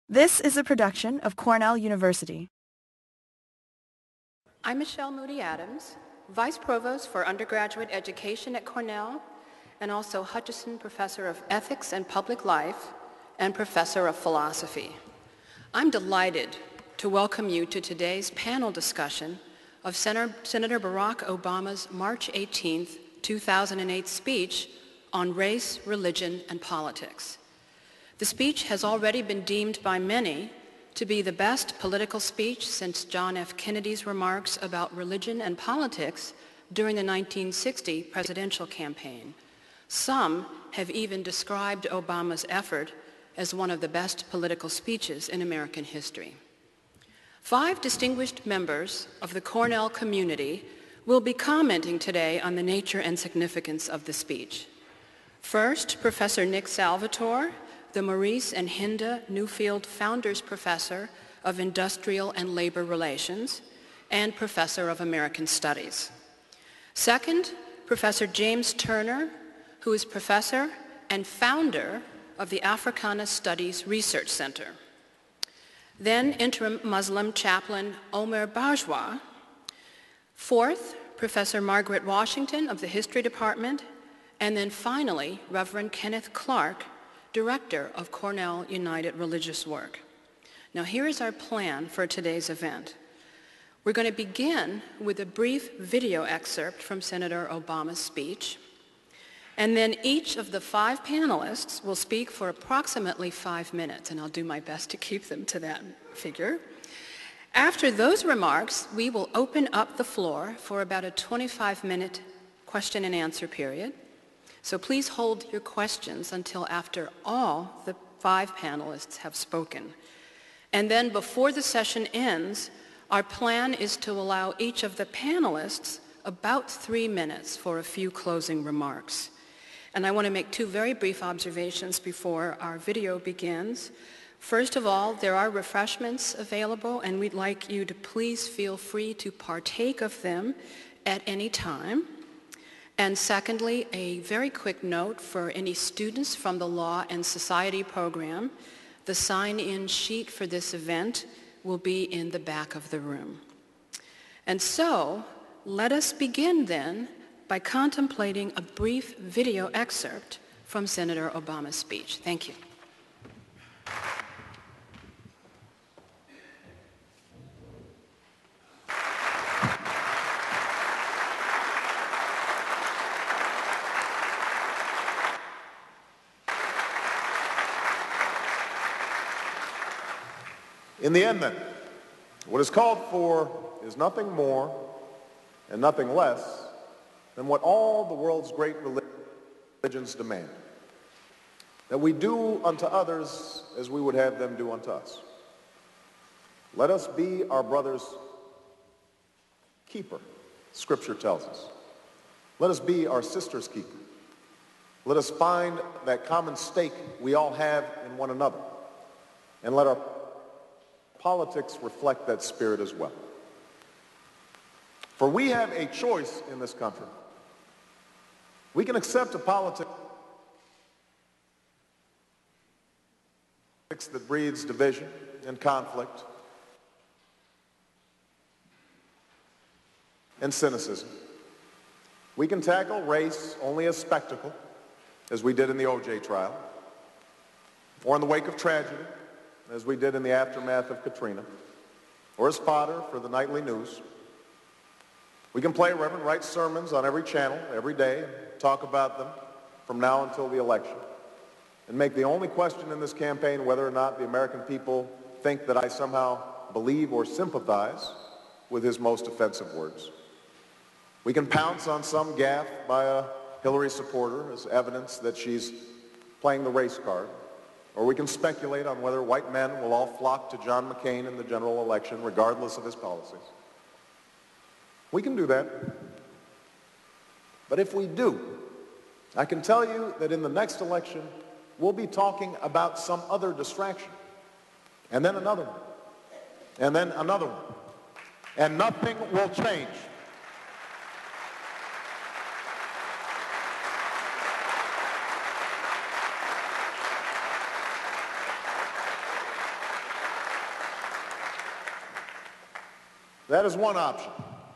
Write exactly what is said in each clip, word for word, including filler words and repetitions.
This is a production of Cornell University. I'm Michelle Moody Adams, Vice Provost for Undergraduate Education at Cornell, and also Hutchison Professor of Ethics and Public Life and Professor of Philosophy. I'm delighted to welcome you to today's panel discussion of Senator, Senator Barack Obama's March eighteenth, two thousand eight speech on race, religion, and politics. The speech has already been deemed by many to be the best political speech since John F. Kennedy's remarks about religion and politics during the nineteen sixty presidential campaign. Some have even described Obama's effort as one of the best political speeches in American history. Five distinguished members of the Cornell community will be commenting today on the nature and significance of the speech. First, Professor Nick Salvatore, the Maurice and Hinda Newfield Founders Professor of Industrial and Labor Relations and Professor of American Studies. Second, Professor James Turner, who is Professor and founder of the Africana Studies Research Center. Then interim Muslim chaplain Omer Bajwa. Fourth, Professor Margaret Washington of the History Department. And then finally, Reverend Kenneth Clark, Director of Cornell United Religious Work. Now here is our plan for today's event. We're going to begin with a brief video excerpt from Senator Obama's speech, and then each of the five panelists will speak for approximately five minutes, and I'll do my best to keep them to that figure. After those remarks, we will open up the floor for about a twenty-five minute question and answer period. So please hold your questions until after all the five panelists have spoken. And then before the session ends, our plan is to allow each of the panelists about three minutes for a few closing remarks. And I want to make two very brief observations before our video begins. First of all, there are refreshments available, and we'd like you to please feel free to partake of them at any time. And secondly, a very quick note for any students from the Law and Society program. The sign-in sheet for this event will be in the back of the room. And so, let us begin then by contemplating a brief video excerpt from Senator Obama's speech. Thank you. In the end, then, what is called for is nothing more and nothing less than what all the world's great religions demand, that we do unto others as we would have them do unto us. Let us be our brother's keeper, Scripture tells us. Let us be our sister's keeper. Let us find that common stake we all have in one another, and let our politics reflect that spirit as well. For we have a choice in this country. We can accept a politics that breeds division and conflict and cynicism. We can tackle race only as spectacle, as we did in the O J trial, or in the wake of tragedy, as we did in the aftermath of Katrina, or as fodder for the nightly news. We can play Reverend Wright's sermons on every channel, every day, and talk about them from now until the election, and make the only question in this campaign whether or not the American people think that I somehow believe or sympathize with his most offensive words. We can pounce on some gaffe by a Hillary supporter as evidence that she's playing the race card, or we can speculate on whether white men will all flock to John McCain in the general election regardless of his policies. We can do that. But if we do, I can tell you that in the next election, we'll be talking about some other distraction, and then another one, and then another one, and nothing will change. That is one option.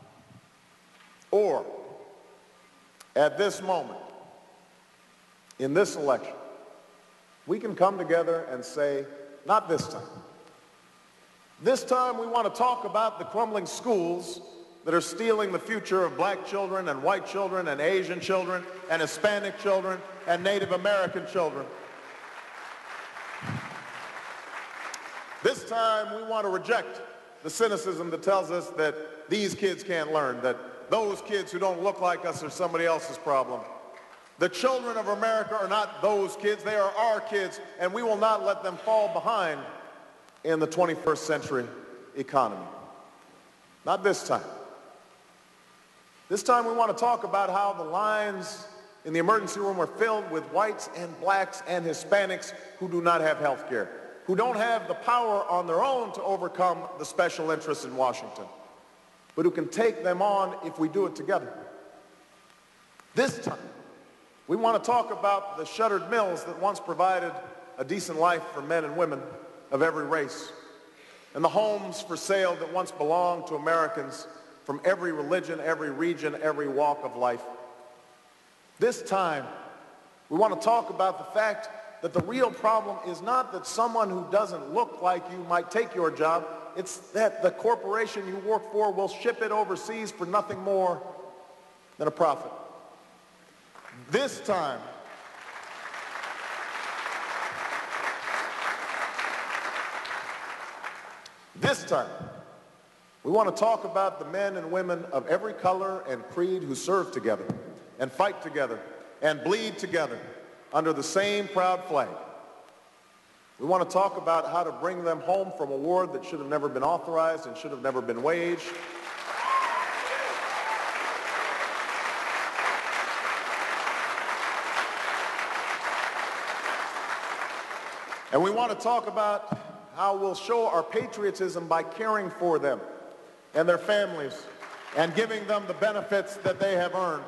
Or, at this moment, in this election, we can come together and say, not this time. This time we want to talk about the crumbling schools that are stealing the future of black children and white children and Asian children and Hispanic children and Native American children. This time we want to reject the cynicism that tells us that these kids can't learn, that those kids who don't look like us are somebody else's problem. The children of America are not those kids, they are our kids, and we will not let them fall behind in the twenty-first century economy. Not this time. This time we want to talk about how the lines in the emergency room are filled with whites and blacks and Hispanics who do not have health care, who don't have the power on their own to overcome the special interests in Washington, but who can take them on if we do it together. This time, we want to talk about the shuttered mills that once provided a decent life for men and women of every race, and the homes for sale that once belonged to Americans from every religion, every region, every walk of life. This time, we want to talk about the fact that the real problem is not that someone who doesn't look like you might take your job, it's that the corporation you work for will ship it overseas for nothing more than a profit. This time, this time, we want to talk about the men and women of every color and creed who serve together and fight together and bleed together under the same proud flag. We want to talk about how to bring them home from a war that should have never been authorized and should have never been waged. And we want to talk about how we'll show our patriotism by caring for them and their families and giving them the benefits that they have earned.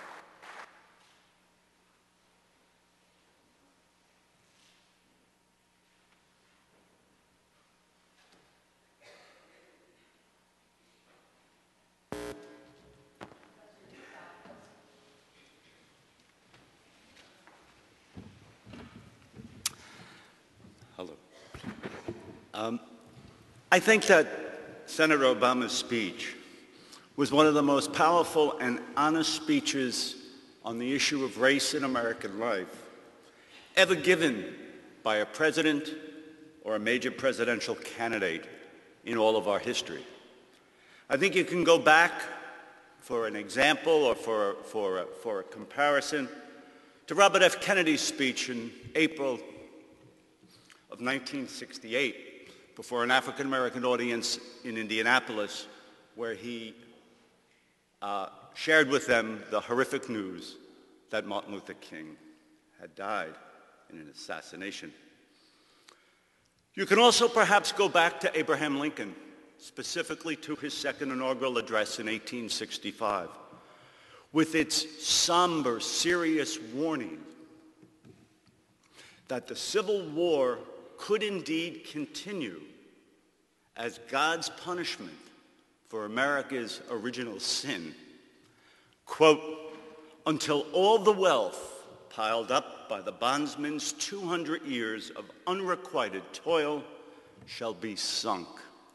Hello. Um, I think that Senator Obama's speech was one of the most powerful and honest speeches on the issue of race in American life ever given by a president or a major presidential candidate in all of our history. I think you can go back for an example or for, for, for a comparison to Robert F. Kennedy's speech in April of nineteen sixty-eight before an African-American audience in Indianapolis, where he uh, shared with them the horrific news that Martin Luther King had died in an assassination. You can also perhaps go back to Abraham Lincoln, specifically to his second inaugural address in eighteen sixty-five, with its somber, serious warning that the Civil War could indeed continue as God's punishment for America's original sin, quote, until all the wealth piled up by the bondsman's two hundred years of unrequited toil shall be sunk.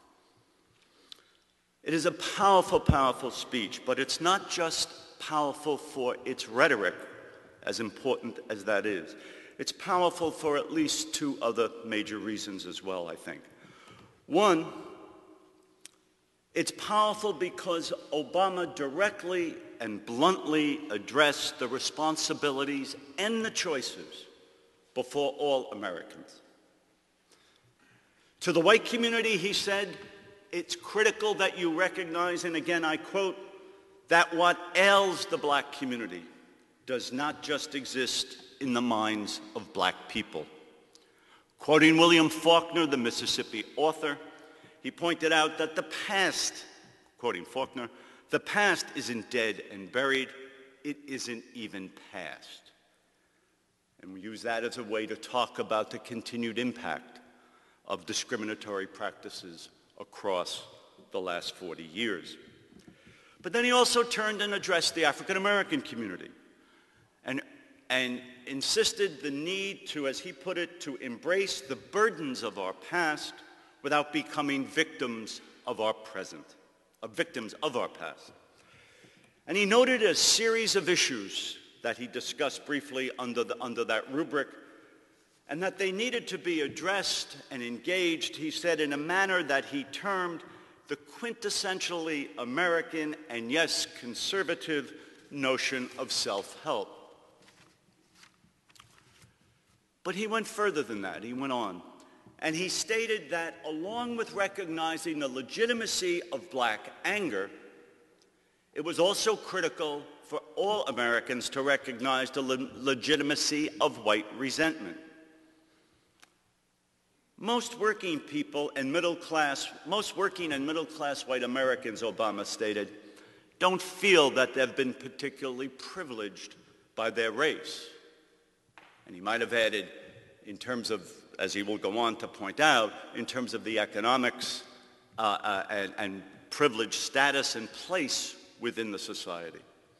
It is a powerful, powerful speech, but it's not just powerful for its rhetoric, as important as that is. It's powerful for at least two other major reasons as well, I think. One, it's powerful because Obama directly and bluntly addressed the responsibilities and the choices before all Americans. To the white community, he said, it's critical that you recognize, and again I quote, that what ails the black community does not just exist in the minds of black people. Quoting William Faulkner, the Mississippi author, he pointed out that the past, quoting Faulkner, the past isn't dead and buried, it isn't even past. And we use that as a way to talk about the continued impact of discriminatory practices across the last forty years. But then he also turned and addressed the African American community and, and insisted the need to, as he put it, to embrace the burdens of our past without becoming victims of our present, uh, victims of our past. And he noted a series of issues that he discussed briefly under, the, under that rubric, and that they needed to be addressed and engaged, he said, in a manner that he termed the quintessentially American and, yes, conservative notion of self-help. But he went further than that. He went on. And he stated that along with recognizing the legitimacy of black anger, it was also critical for all Americans to recognize the le- legitimacy of white resentment. Most working people and middle class, most working and middle class white Americans, Obama stated, don't feel that they've been particularly privileged by their race. And he might have added, in terms of, as he will go on to point out, in terms of the economics uh, uh, and, and privileged status and place within the society.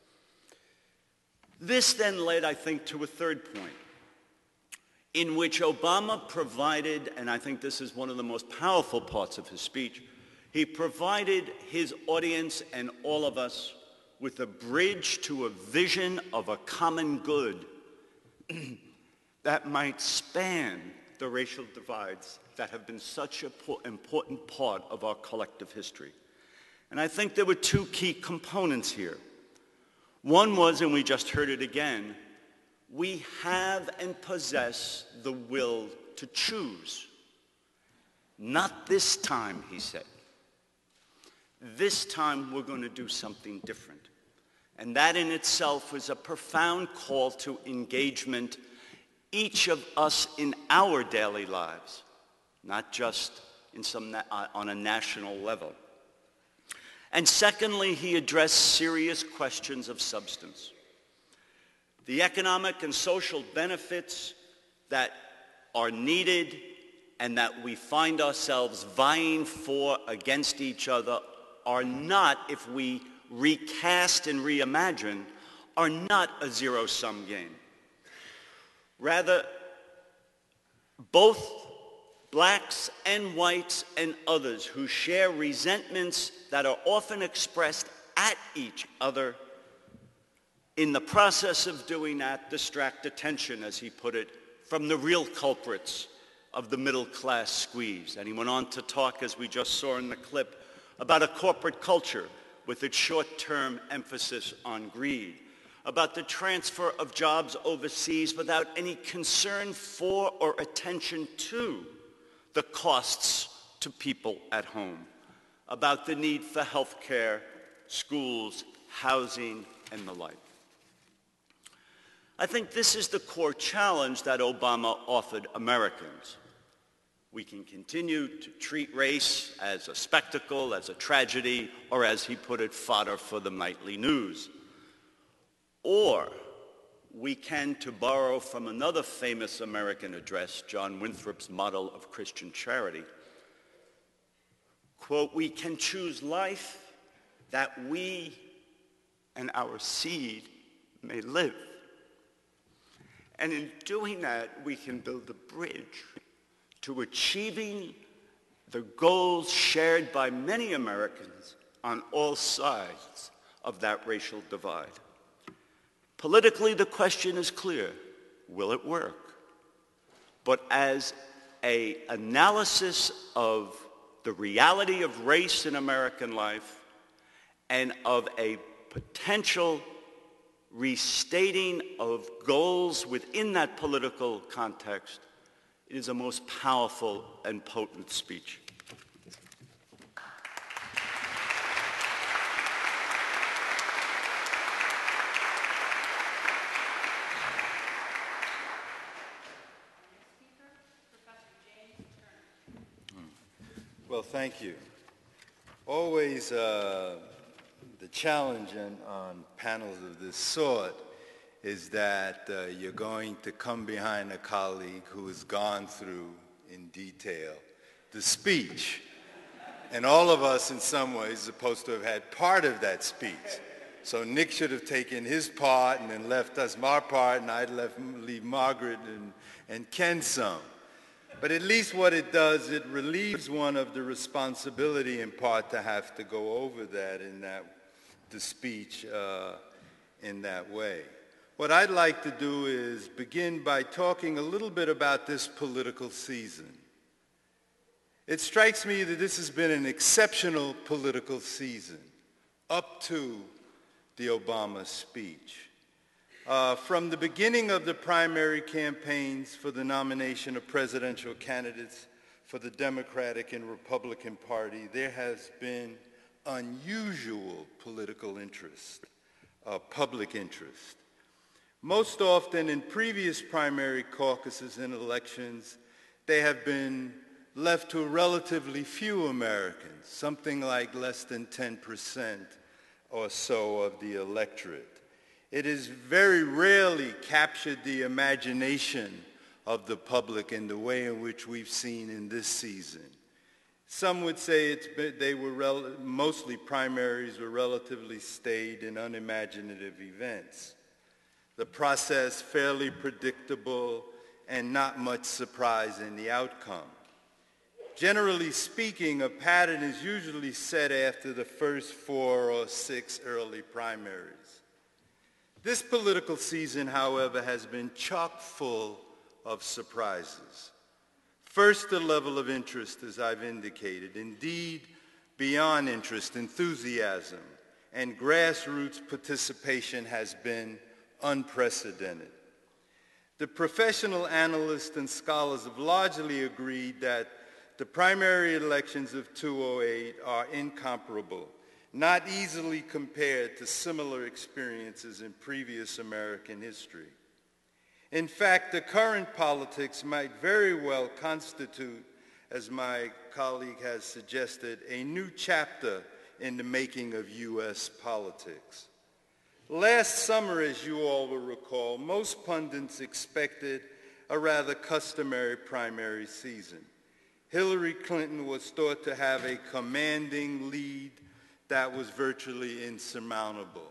This then led, I think, to a third point, in which Obama provided, and I think this is one of the most powerful parts of his speech, he provided his audience and all of us with a bridge to a vision of a common good that might span the racial divides that have been such an important part of our collective history. And I think there were two key components here. One was, and we just heard it again, we have and possess the will to choose. Not this time, he said. This time we're going to do something different. And that in itself was a profound call to engagement, each of us in our daily lives, not just in some na- on a national level. And secondly, he addressed serious questions of substance. The economic and social benefits that are needed and that we find ourselves vying for against each other are not, if we recast and reimagine, are not a zero-sum game. Rather, both blacks and whites and others who share resentments that are often expressed at each other, in the process of doing that, distract attention, as he put it, from the real culprits of the middle-class squeeze. And he went on to talk, as we just saw in the clip, about a corporate culture with its short-term emphasis on greed, about the transfer of jobs overseas without any concern for or attention to the costs to people at home, about the need for health care, schools, housing, and the like. I think this is the core challenge that Obama offered Americans. We can continue to treat race as a spectacle, as a tragedy, or as he put it, fodder for the nightly news. Or we can, to borrow from another famous American address, John Winthrop's model of Christian charity, quote, we can choose life that we and our seed may live. And in doing that, we can build a bridge to achieving the goals shared by many Americans on all sides of that racial divide. Politically, the question is clear. Will it work? But as an analysis of the reality of race in American life and of a potential restating of goals within that political context, it is a most powerful and potent speech. Well, thank you. Always uh, the challenge in, on panels of this sort is that uh, you're going to come behind a colleague who has gone through in detail the speech. And all of us, in some ways, are supposed to have had part of that speech. So Nick should have taken his part and then left us our part, and I'd left, leave Margaret and, and Ken some. But at least what it does, it relieves one of the responsibility in part to have to go over that in that, the speech uh, in that way. What I'd like to do is begin by talking a little bit about this political season. It strikes me that this has been an exceptional political season up to the Obama speech. Uh, from the beginning of the primary campaigns for the nomination of presidential candidates for the Democratic and Republican Party, there has been unusual political interest, uh, public interest. Most often in previous primary caucuses and elections, they have been left to relatively few Americans, something like less than ten percent or so of the electorate. It has very rarely captured the imagination of the public in the way in which we've seen in this season. Some would say it's been, they were rel- mostly primaries were relatively staid and unimaginative events. The process fairly predictable and not much surprise in the outcome. Generally speaking, a pattern is usually set after the first four or six early primaries. This political season, however, has been chock full of surprises. First, the level of interest, as I've indicated, indeed beyond interest, enthusiasm, and grassroots participation has been unprecedented. The professional analysts and scholars have largely agreed that the primary elections of two thousand eight are incomparable, not easily compared to similar experiences in previous American history. In fact, the current politics might very well constitute, as my colleague has suggested, a new chapter in the making of U S politics. Last summer, as you all will recall, most pundits expected a rather customary primary season. Hillary Clinton was thought to have a commanding lead that was virtually insurmountable.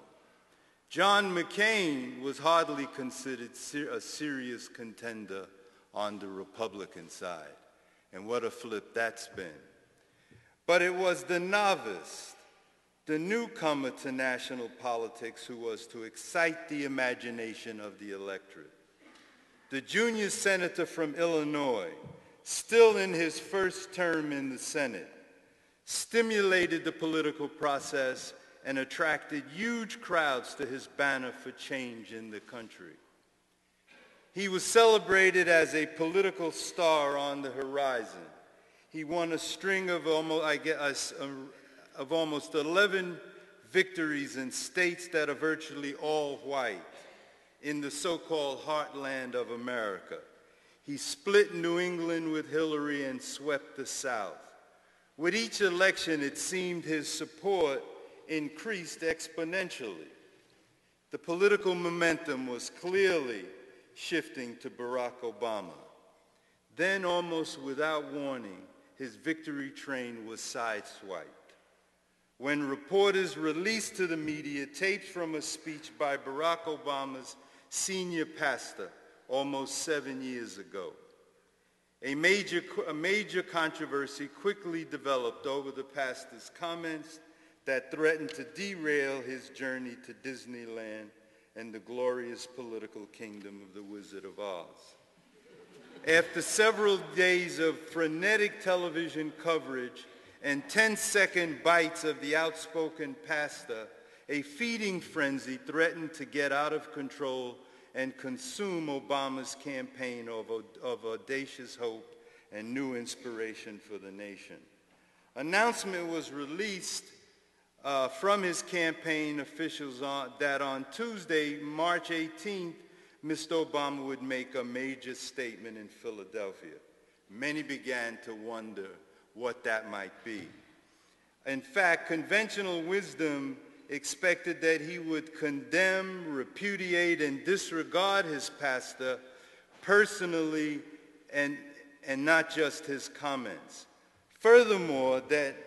John McCain was hardly considered ser- a serious contender on the Republican side, and what a flip that's been. But it was the novice, the newcomer to national politics, who was to excite the imagination of the electorate. The junior senator from Illinois, still in his first term in the Senate, stimulated the political process and attracted huge crowds to his banner for change in the country. He was celebrated as a political star on the horizon. He won a string of almost, I guess, of almost eleven victories in states that are virtually all white in the so-called heartland of America. He split New England with Hillary and swept the South. With each election, it seemed his support increased exponentially. The political momentum was clearly shifting to Barack Obama. Then, almost without warning, his victory train was sideswiped. When reporters released to the media tapes from a speech by Barack Obama's senior pastor almost seven years ago, a major, a major controversy quickly developed over the pastor's comments that threatened to derail his journey to Disneyland and the glorious political kingdom of the Wizard of Oz. After several days of frenetic television coverage and ten-second bites of the outspoken pastor, a feeding frenzy threatened to get out of control and consume Obama's campaign of, of audacious hope and new inspiration for the nation. Announcement was released uh, from his campaign officials on, that on Tuesday, March eighteenth, Mister Obama would make a major statement in Philadelphia. Many began to wonder what that might be. In fact, conventional wisdom expected that he would condemn, repudiate, and disregard his pastor personally and, and not just his comments. Furthermore, that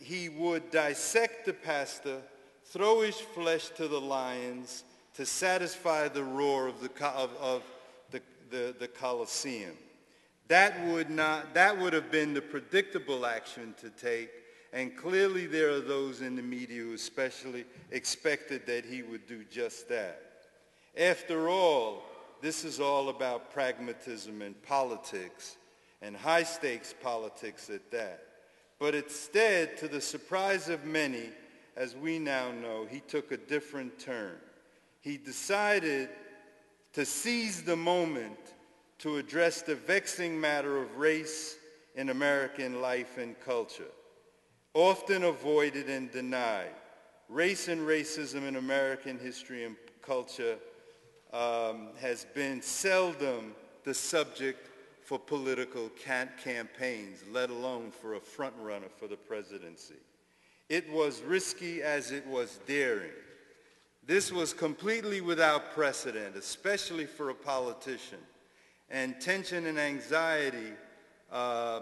he would dissect the pastor, throw his flesh to the lions to satisfy the roar of the, of, of the, the, the Colosseum. That would not, that would have been the predictable action to take, and clearly there are those in the media who especially expected that he would do just that. After all, this is all about pragmatism and politics, and high-stakes politics at that. But instead, to the surprise of many, as we now know, he took a different turn. He decided to seize the moment to address the vexing matter of race in American life and culture, often avoided and denied. Race and racism in American history and culture um, has been seldom the subject for political can- campaigns, let alone for a front runner for the presidency. It was risky as it was daring. This was completely without precedent, especially for a politician. And tension and anxiety, uh,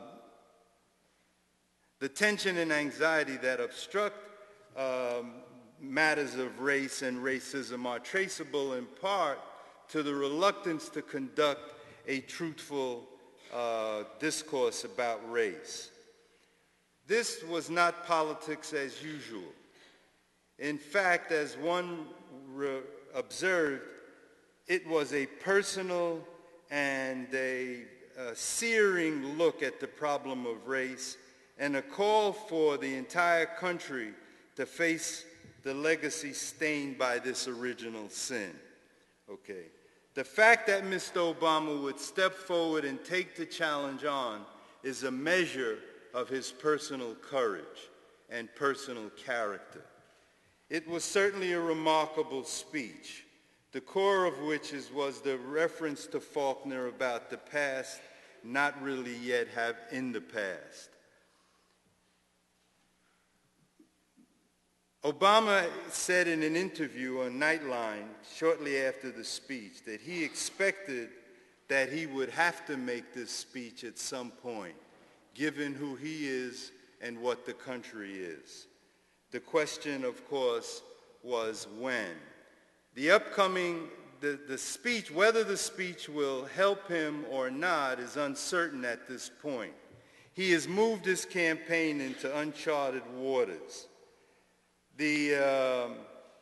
the tension and anxiety that obstruct um, matters of race and racism are traceable in part to the reluctance to conduct a truthful uh, discourse about race. This was not politics as usual. In fact, as one re- observed, it was a personal and a, a searing look at the problem of race and a call for the entire country to face the legacy stained by this original sin. Okay. The fact that Mister Obama would step forward and take the challenge on is a measure of his personal courage and personal character. It was certainly a remarkable speech, the core of which is, was the reference to Faulkner about the past not really yet have in the past. Obama said in an interview on Nightline shortly after the speech that he expected that he would have to make this speech at some point, given who he is and what the country is. The question, of course, was when. The upcoming, the, the speech, whether the speech will help him or not is uncertain at this point. He has moved his campaign into uncharted waters. The, um,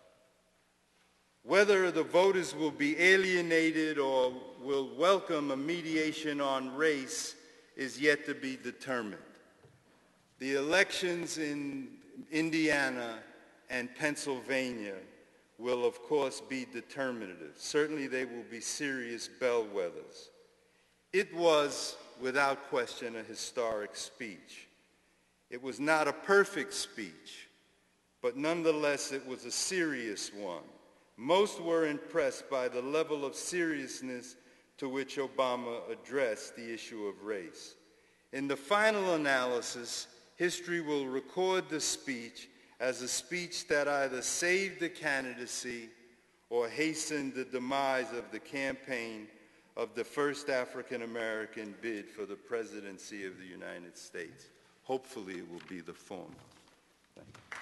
whether the voters will be alienated or will welcome a mediation on race is yet to be determined. The elections in Indiana and Pennsylvania will, of course, be determinative. Certainly they will be serious bellwethers. It was, without question, a historic speech. It was not a perfect speech, but nonetheless it was a serious one. Most were impressed by the level of seriousness to which Obama addressed the issue of race. In the final analysis, history will record the speech as a speech that either saved the candidacy or hastened the demise of the campaign of the first African-American bid for the presidency of the United States. Hopefully it will be the former. Thank you.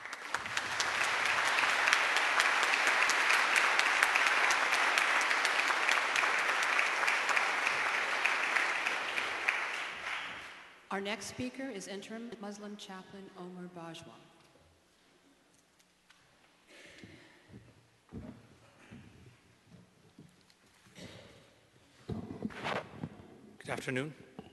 Our next speaker is interim Muslim chaplain Omar Bajwa. Good afternoon.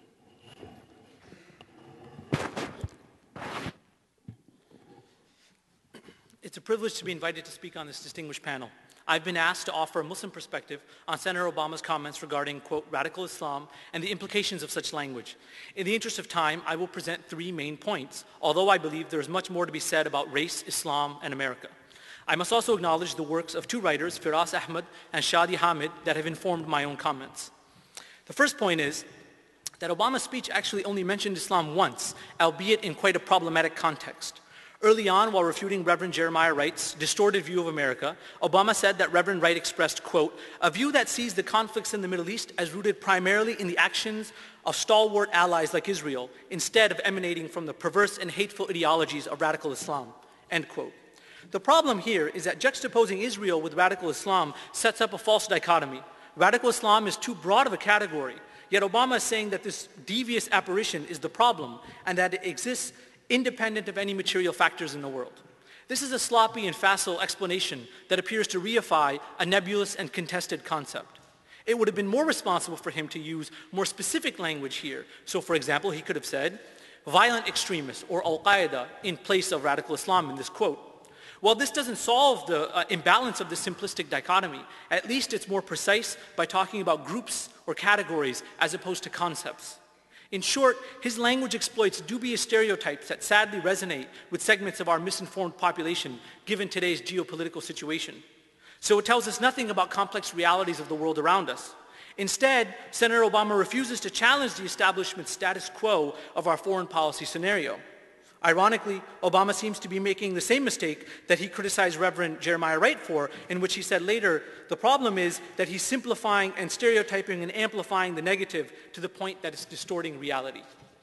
It's a privilege to be invited to speak on this distinguished panel. I've been asked to offer a Muslim perspective on Senator Obama's comments regarding, quote, radical Islam and the implications of such language. In the interest of time, I will present three main points, although I believe there is much more to be said about race, Islam, and America. I must also acknowledge the works of two writers, Firas Ahmed and Shadi Hamid, that have informed my own comments. The first point is that Obama's speech actually only mentioned Islam once, albeit in quite a problematic context. Early on, while refuting Reverend Jeremiah Wright's distorted view of America, Obama said that Reverend Wright expressed, quote, a view that sees the conflicts in the Middle East as rooted primarily in the actions of stalwart allies like Israel, instead of emanating from the perverse and hateful ideologies of radical Islam, end quote. The problem here is that juxtaposing Israel with radical Islam sets up a false dichotomy. Radical Islam is too broad of a category, yet Obama is saying that this devious apparition is the problem and that it exists independent of any material factors in the world. This is a sloppy and facile explanation that appears to reify a nebulous and contested concept. It would have been more responsible for him to use more specific language here. So for example, he could have said, violent extremists or Al-Qaeda in place of radical Islam in this quote. While this doesn't solve the uh, imbalance of the simplistic dichotomy, at least it's more precise by talking about groups or categories as opposed to concepts. In short, his language exploits dubious stereotypes that sadly resonate with segments of our misinformed population given today's geopolitical situation. So it tells us nothing about complex realities of the world around us. Instead, Senator Obama refuses to challenge the establishment's status quo of our foreign policy scenario. Ironically, Obama seems to be making the same mistake that he criticized Reverend Jeremiah Wright for, in which he said later, the problem is that he's simplifying and stereotyping and amplifying the negative to the point that it's distorting reality.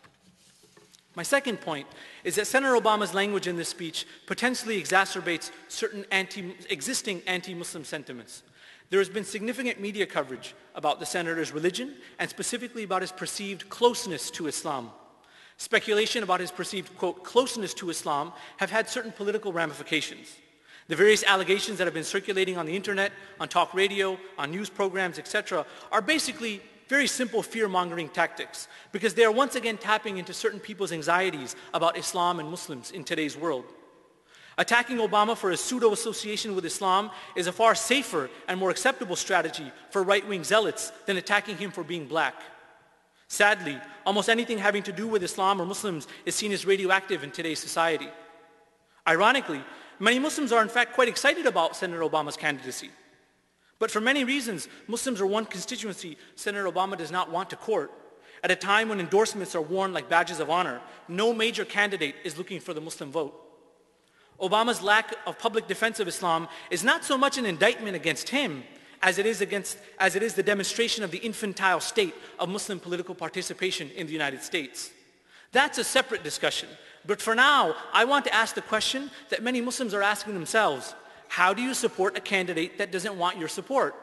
My second point is that Senator Obama's language in this speech potentially exacerbates certain anti, existing anti-Muslim sentiments. There has been significant media coverage about the senator's religion and specifically about his perceived closeness to Islam. Speculation about his perceived, quote, closeness to Islam have had certain political ramifications. The various allegations that have been circulating on the internet, on talk radio, on news programs, et cetera, are basically very simple fear-mongering tactics because they are once again tapping into certain people's anxieties about Islam and Muslims in today's world. Attacking Obama for his pseudo-association with Islam is a far safer and more acceptable strategy for right-wing zealots than attacking him for being black. Sadly, almost anything having to do with Islam or Muslims is seen as radioactive in today's society. Ironically, many Muslims are in fact quite excited about Senator Obama's candidacy. But for many reasons, Muslims are one constituency Senator Obama does not want to court. At a time when endorsements are worn like badges of honor, no major candidate is looking for the Muslim vote. Obama's lack of public defense of Islam is not so much an indictment against him as it is against, as it is the demonstration of the infantile state of Muslim political participation in the United States. That's a separate discussion. But for now, I want to ask the question that many Muslims are asking themselves. How do you support a candidate that doesn't want your support?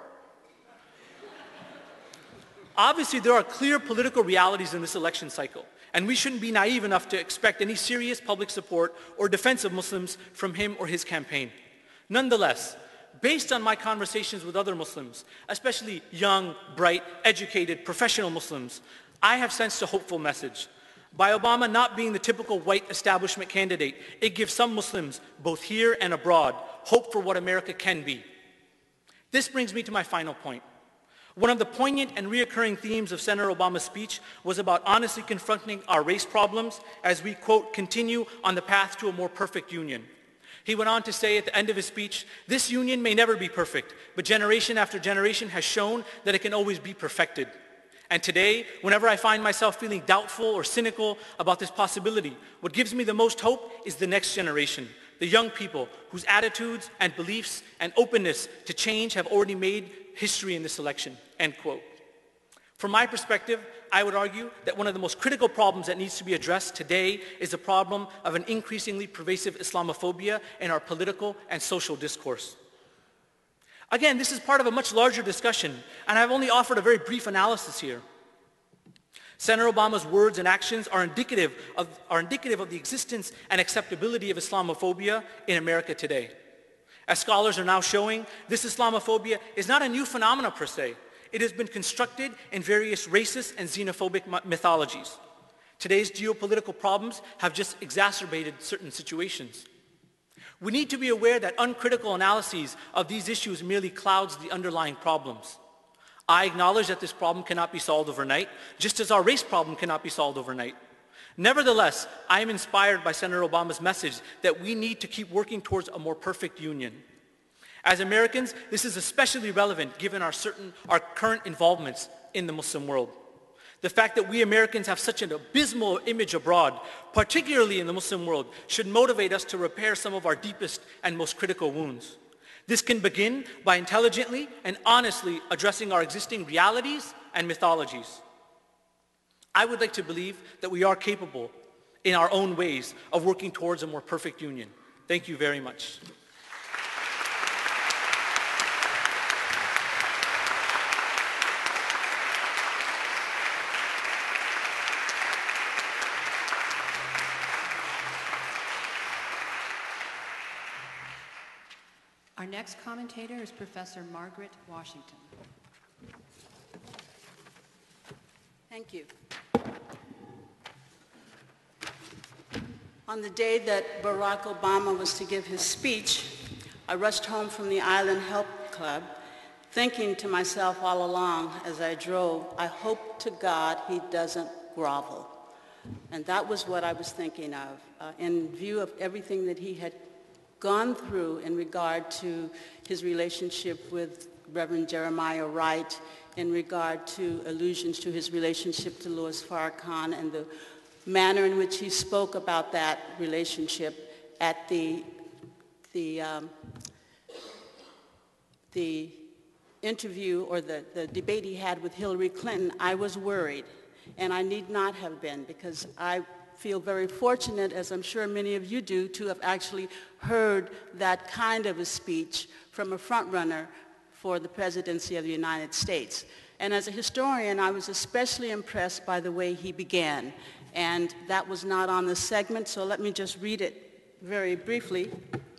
Obviously, there are clear political realities in this election cycle, and we shouldn't be naive enough to expect any serious public support or defense of Muslims from him or his campaign. Nonetheless, based on my conversations with other Muslims, especially young, bright, educated, professional Muslims, I have sensed a hopeful message. By Obama not being the typical white establishment candidate, it gives some Muslims, both here and abroad, hope for what America can be. This brings me to my final point. One of the poignant and reoccurring themes of Senator Obama's speech was about honestly confronting our race problems as we, quote, continue on the path to a more perfect union. He went on to say at the end of his speech, this union may never be perfect, but generation after generation has shown that it can always be perfected. And today, whenever I find myself feeling doubtful or cynical about this possibility, what gives me the most hope is the next generation, the young people whose attitudes and beliefs and openness to change have already made history in this election, end quote. From my perspective, I would argue that one of the most critical problems that needs to be addressed today is the problem of an increasingly pervasive Islamophobia in our political and social discourse. Again, this is part of a much larger discussion, and I've only offered a very brief analysis here. Senator Obama's words and actions are indicative of, are indicative of the existence and acceptability of Islamophobia in America today. As scholars are now showing, this Islamophobia is not a new phenomenon per se. It has been constructed in various racist and xenophobic mythologies. Today's geopolitical problems have just exacerbated certain situations. We need to be aware that uncritical analyses of these issues merely clouds the underlying problems. I acknowledge that this problem cannot be solved overnight, just as our race problem cannot be solved overnight. Nevertheless, I am inspired by Senator Obama's message that we need to keep working towards a more perfect union. As Americans, this is especially relevant given our certain, our current involvements in the Muslim world. The fact that we Americans have such an abysmal image abroad, particularly in the Muslim world, should motivate us to repair some of our deepest and most critical wounds. This can begin by intelligently and honestly addressing our existing realities and mythologies. I would like to believe that we are capable, in our own ways, of working towards a more perfect union. Thank you very much. Our next commentator is Professor Margaret Washington. Thank you. On the day that Barack Obama was to give his speech, I rushed home from the Island Help Club, thinking to myself all along as I drove, I hope to God he doesn't grovel. And that was what I was thinking of, uh, in view of everything that he had gone through in regard to his relationship with Reverend Jeremiah Wright, in regard to allusions to his relationship to Louis Farrakhan and the manner in which he spoke about that relationship at the, the, um, the interview or the, the debate he had with Hillary Clinton. I was worried, and I need not have been, because I feel very fortunate, as I'm sure many of you do, to have actually heard that kind of a speech from a front runner for the presidency of the United States. And as a historian, I was especially impressed by the way he began. And that was not on the segment, so let me just read it very briefly.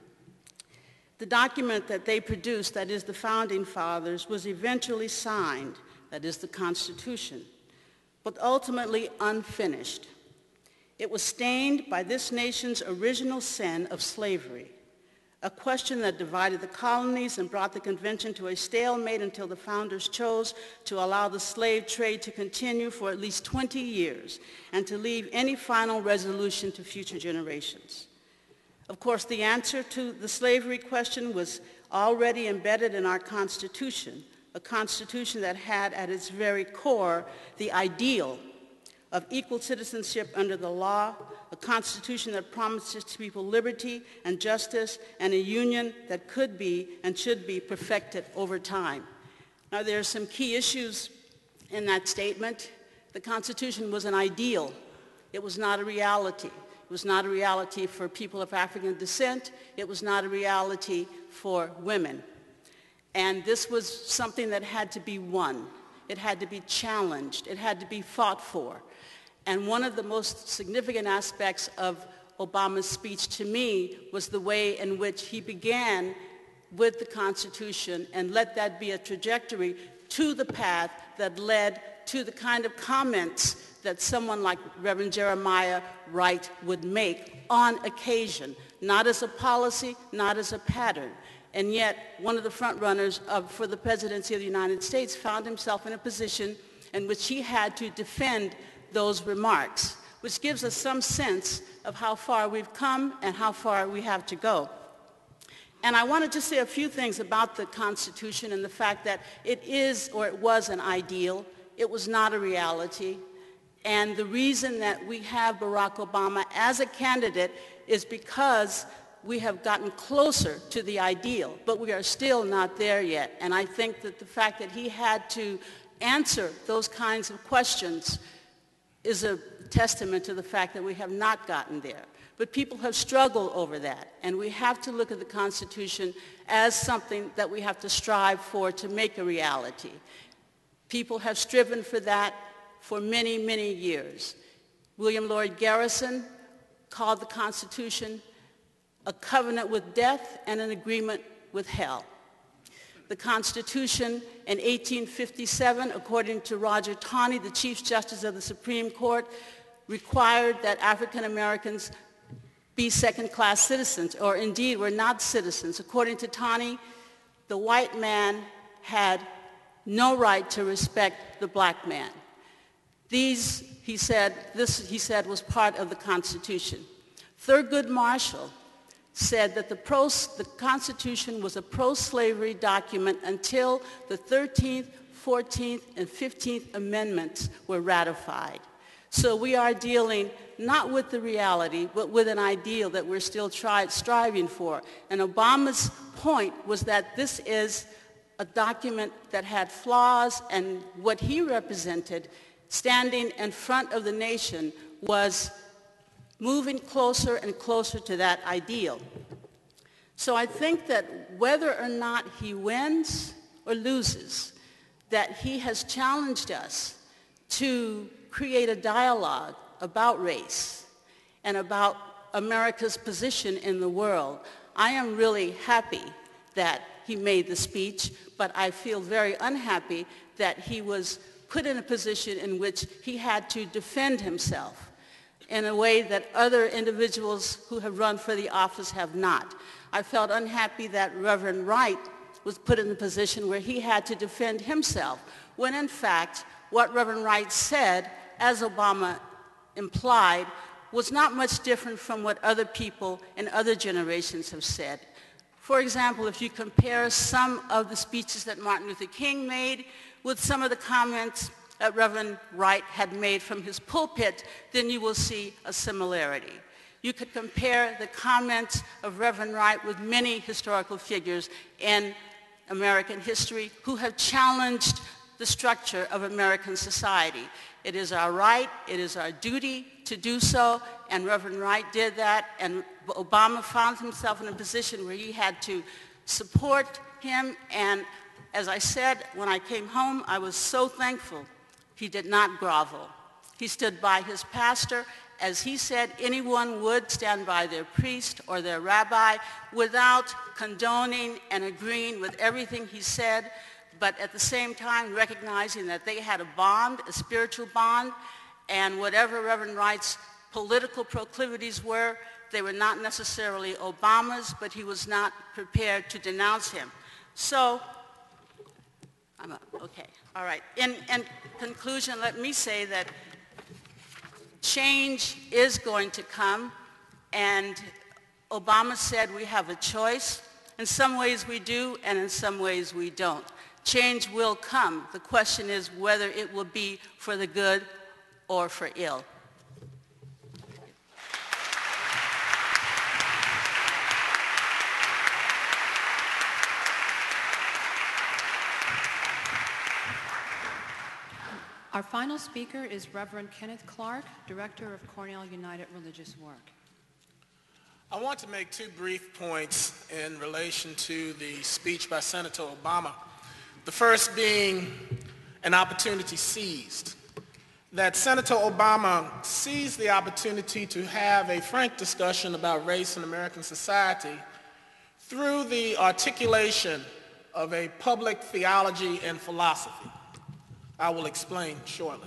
The document that they produced, that is the Founding Fathers, was eventually signed, that is the Constitution, but ultimately unfinished. It was stained by this nation's original sin of slavery, a question that divided the colonies and brought the convention to a stalemate until the founders chose to allow the slave trade to continue for at least twenty years and to leave any final resolution to future generations. Of course, the answer to the slavery question was already embedded in our Constitution, a Constitution that had at its very core the ideal of equal citizenship under the law, a Constitution that promises to people liberty and justice, and a union that could be and should be perfected over time. Now, there are some key issues in that statement. The Constitution was an ideal. It was not a reality. It was not a reality for people of African descent. It was not a reality for women. And this was something that had to be won. It had to be challenged. It had to be fought for. And one of the most significant aspects of Obama's speech to me was the way in which he began with the Constitution and let that be a trajectory to the path that led to the kind of comments that someone like Reverend Jeremiah Wright would make on occasion, not as a policy, not as a pattern. And yet, one of the front runners of, for the presidency of the United States found himself in a position in which he had to defend those remarks, which gives us some sense of how far we've come and how far we have to go. And I wanted to say a few things about the Constitution and the fact that it is, or it was, an ideal. It was not a reality. And the reason that we have Barack Obama as a candidate is because we have gotten closer to the ideal, but we are still not there yet. And I think that the fact that he had to answer those kinds of questions is a testament to the fact that we have not gotten there. But people have struggled over that, and we have to look at the Constitution as something that we have to strive for to make a reality. People have striven for that for many, many years. William Lloyd Garrison called the Constitution a covenant with death and an agreement with hell. The Constitution in eighteen fifty-seven, according to Roger Taney, the Chief Justice of the Supreme Court, required that African Americans be second-class citizens, or indeed were not citizens. According to Taney, the white man had no right to respect the black man. These, he said, this, he said, was part of the Constitution. Thurgood Marshall said that the, pro, the Constitution was a pro-slavery document until the thirteenth, fourteenth, and fifteenth Amendments were ratified. So we are dealing not with the reality, but with an ideal that we're still try, striving for. And Obama's point was that this is a document that had flaws, and what he represented, standing in front of the nation, was moving closer and closer to that ideal. So I think that whether or not he wins or loses, that he has challenged us to create a dialogue about race and about America's position in the world. I am really happy that he made the speech, but I feel very unhappy that he was put in a position in which he had to defend himself in a way that other individuals who have run for the office have not. I felt unhappy that Reverend Wright was put in a position where he had to defend himself, when in fact what Reverend Wright said, as Obama implied, was not much different from what other people in other generations have said. For example, if you compare some of the speeches that Martin Luther King made with some of the comments that Reverend Wright had made from his pulpit, then you will see a similarity. You could compare the comments of Reverend Wright with many historical figures in American history who have challenged the structure of American society. It is our right, it is our duty to do so, and Reverend Wright did that, and Obama found himself in a position where he had to support him, and as I said, when I came home, I was so thankful he did not grovel. He stood by his pastor. As he said, anyone would stand by their priest or their rabbi without condoning and agreeing with everything he said, but at the same time recognizing that they had a bond, a spiritual bond, and whatever Reverend Wright's political proclivities were, they were not necessarily Obama's, but he was not prepared to denounce him. So, I'm up, okay, all right. In, in conclusion, let me say that change is going to come, and Obama said we have a choice. In some ways we do, and in some ways we don't. Change will come. The question is whether it will be for the good or for ill. Our final speaker is Reverend Kenneth Clark, Director of Cornell United Religious Work. I want to make two brief points in relation to the speech by Senator Obama. The first being an opportunity seized. That Senator Obama seized the opportunity to have a frank discussion about race in American society through the articulation of a public theology and philosophy. I will explain shortly.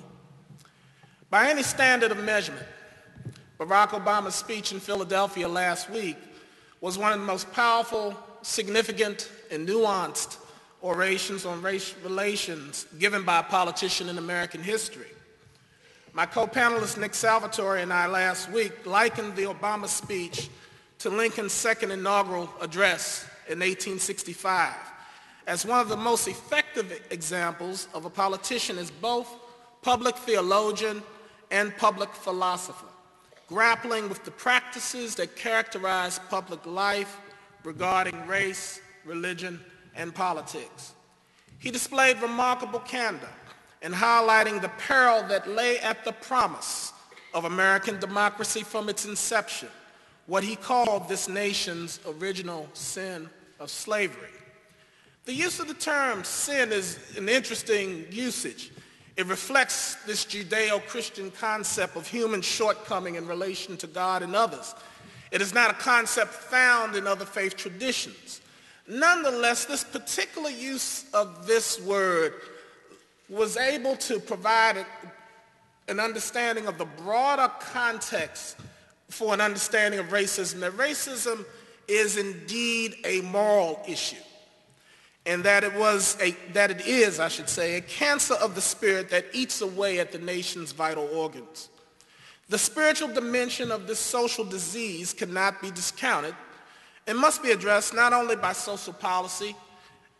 By any standard of measurement, Barack Obama's speech in Philadelphia last week was one of the most powerful, significant, and nuanced orations on race relations given by a politician in American history. My co-panelist Nick Salvatore and I last week likened the Obama speech to Lincoln's second inaugural address in eighteen sixty-five as one of the most effective examples of a politician as both public theologian and public philosopher, grappling with the practices that characterize public life regarding race, religion, and politics. He displayed remarkable candor in highlighting the peril that lay at the promise of American democracy from its inception, what he called this nation's original sin of slavery. The use of the term sin is an interesting usage. It reflects this Judeo-Christian concept of human shortcoming in relation to God and others. It is not a concept found in other faith traditions. Nonetheless, this particular use of this word was able to provide an understanding of the broader context for an understanding of racism, that racism is indeed a moral issue, and that it was a, that it is, I should say, a cancer of the spirit that eats away at the nation's vital organs. The spiritual dimension of this social disease cannot be discounted and must be addressed not only by social policy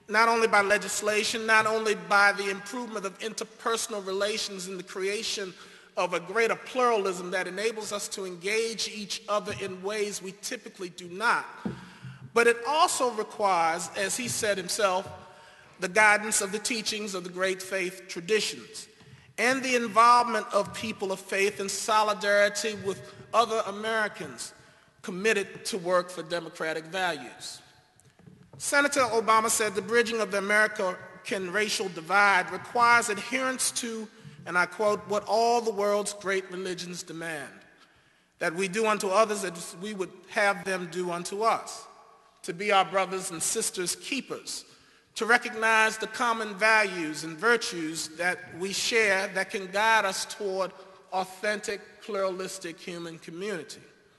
not only by legislation, not only by the improvement of interpersonal relations and the creation of a greater pluralism that enables us to engage each other in ways we typically do not, but it also requires, as he said himself, the guidance of the teachings of the great faith traditions and the involvement of people of faith in solidarity with other Americans committed to work for democratic values. Senator Obama said the bridging of the American racial divide requires adherence to, and I quote, what all the world's great religions demand, that we do unto others as we would have them do unto us, to be our brothers and sisters' keepers, to recognize the common values and virtues that we share that can guide us toward authentic, pluralistic human community.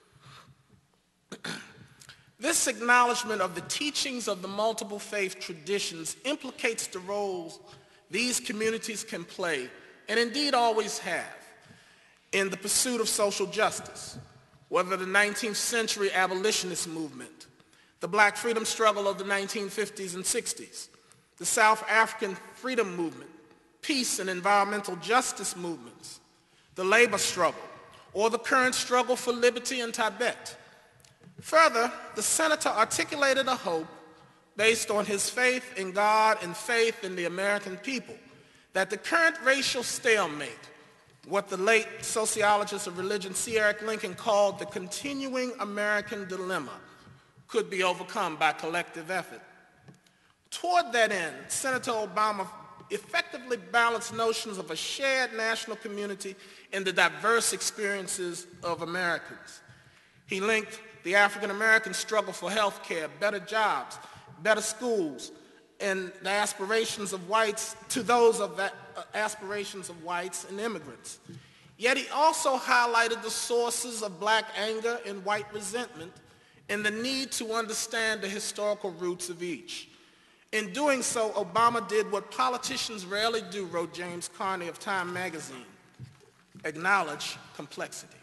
This acknowledgement of the teachings of the multiple faith traditions implicates the roles these communities can play, and indeed always have, in the pursuit of social justice, whether the nineteenth century abolitionist movement, the black freedom struggle of the nineteen fifties and sixties, the South African freedom movement, peace and environmental justice movements, the labor struggle, or the current struggle for liberty in Tibet. Further, the senator articulated a hope based on his faith in God and faith in the American people that the current racial stalemate, what the late sociologist of religion C. Eric Lincoln called the continuing American dilemma, could be overcome by collective effort. Toward that end, Senator Obama effectively balanced notions of a shared national community and the diverse experiences of Americans. He linked the African American struggle for health care, better jobs, better schools, and the aspirations of whites to those of the aspirations of whites and immigrants. Yet he also highlighted the sources of black anger and white resentment and the need to understand the historical roots of each. In doing so, Obama did what politicians rarely do, wrote James Carney of Time magazine, acknowledge complexity.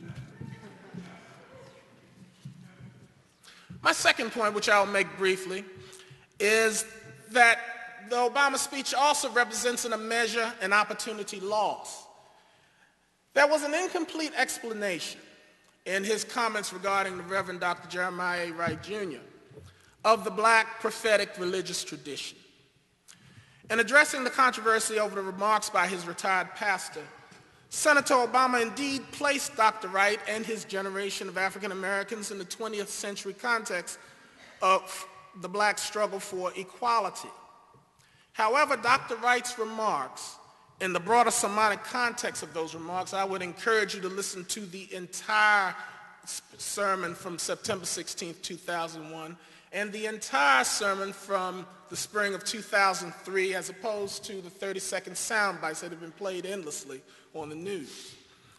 My second point, which I'll make briefly, is that the Obama speech also represents in a measure an opportunity lost. There was an incomplete explanation in his comments regarding the Reverend Doctor Jeremiah A. Wright, Junior of the black prophetic religious tradition. In addressing the controversy over the remarks by his retired pastor, Senator Obama indeed placed Doctor Wright and his generation of African Americans in the twentieth century context of the black struggle for equality. However, Doctor Wright's remarks, in the broader sermonic context of those remarks, I would encourage you to listen to the entire sermon from September sixteenth, two thousand one, and the entire sermon from the spring of two thousand three, as opposed to the thirty second sound bites that have been played endlessly on the news.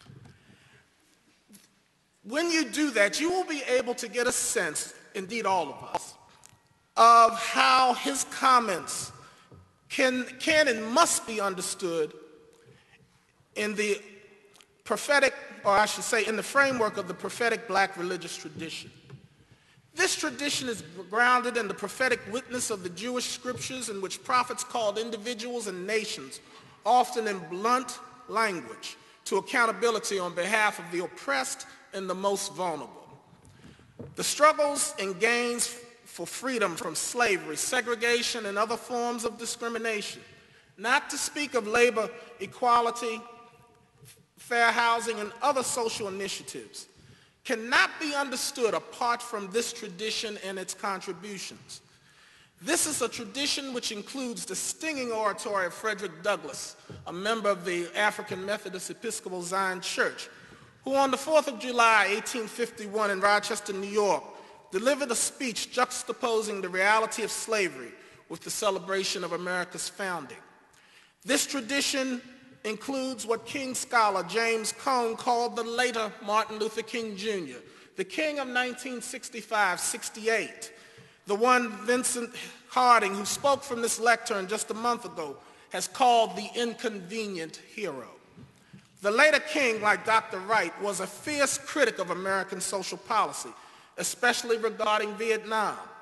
When you do that, you will be able to get a sense, indeed all of us, of how his comments can, can and must be understood in the prophetic, or I should say in the framework of the prophetic black religious tradition. This tradition is grounded in the prophetic witness of the Jewish scriptures, in which prophets called individuals and nations, often in blunt language, to accountability on behalf of the oppressed and the most vulnerable. The struggles and gains for freedom from slavery, segregation, and other forms of discrimination, not to speak of labor equality, fair housing, and other social initiatives, cannot be understood apart from this tradition and its contributions. This is a tradition which includes the stinging oratory of Frederick Douglass, a member of the African Methodist Episcopal Zion Church, who on the fourth of July, eighteen fifty-one in Rochester, New York, delivered a speech juxtaposing the reality of slavery with the celebration of America's founding. This tradition includes what King scholar James Cone called the later Martin Luther King Junior, the King of nineteen sixty-five sixty-eight, the one Vincent Harding, who spoke from this lectern just a month ago, has called the inconvenient hero. The later King, like Doctor Wright, was a fierce critic of American social policy, especially regarding Vietnam.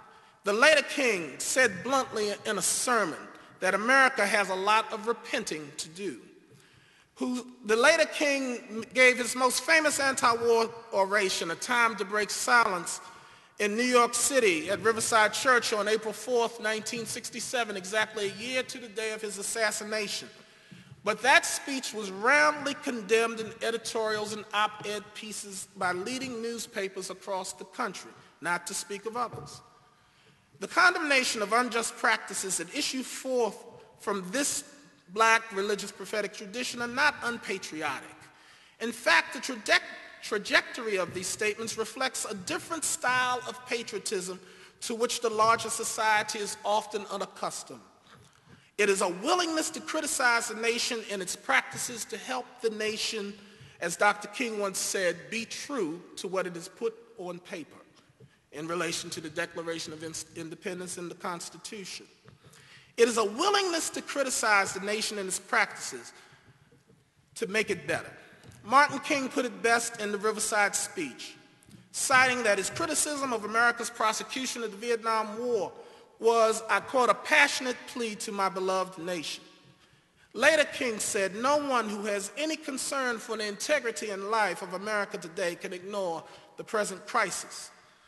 The later king said bluntly in a sermon that America has a lot of repenting to do. Who, the later king gave his most famous anti-war oration, A Time to Break Silence, in New York City at Riverside Church on April fourth, nineteen sixty-seven, exactly a year to the day of his assassination. But that speech was roundly condemned in editorials and op-ed pieces by leading newspapers across the country, not to speak of others. The condemnation of unjust practices that issue forth from this black religious prophetic tradition are not unpatriotic. In fact, the traje- trajectory of these statements reflects a different style of patriotism to which the larger society is often unaccustomed. It is a willingness to criticize the nation and its practices to help the nation, as Doctor King once said, be true to what it has put on paper in relation to the Declaration of Independence and the Constitution. It is a willingness to criticize the nation and its practices to make it better. Martin King put it best in the Riverside speech, citing that his criticism of America's prosecution of the Vietnam War was, I quote, a passionate plea to my beloved nation. Later, King said, no one who has any concern for the integrity and life of America today can ignore the present crisis.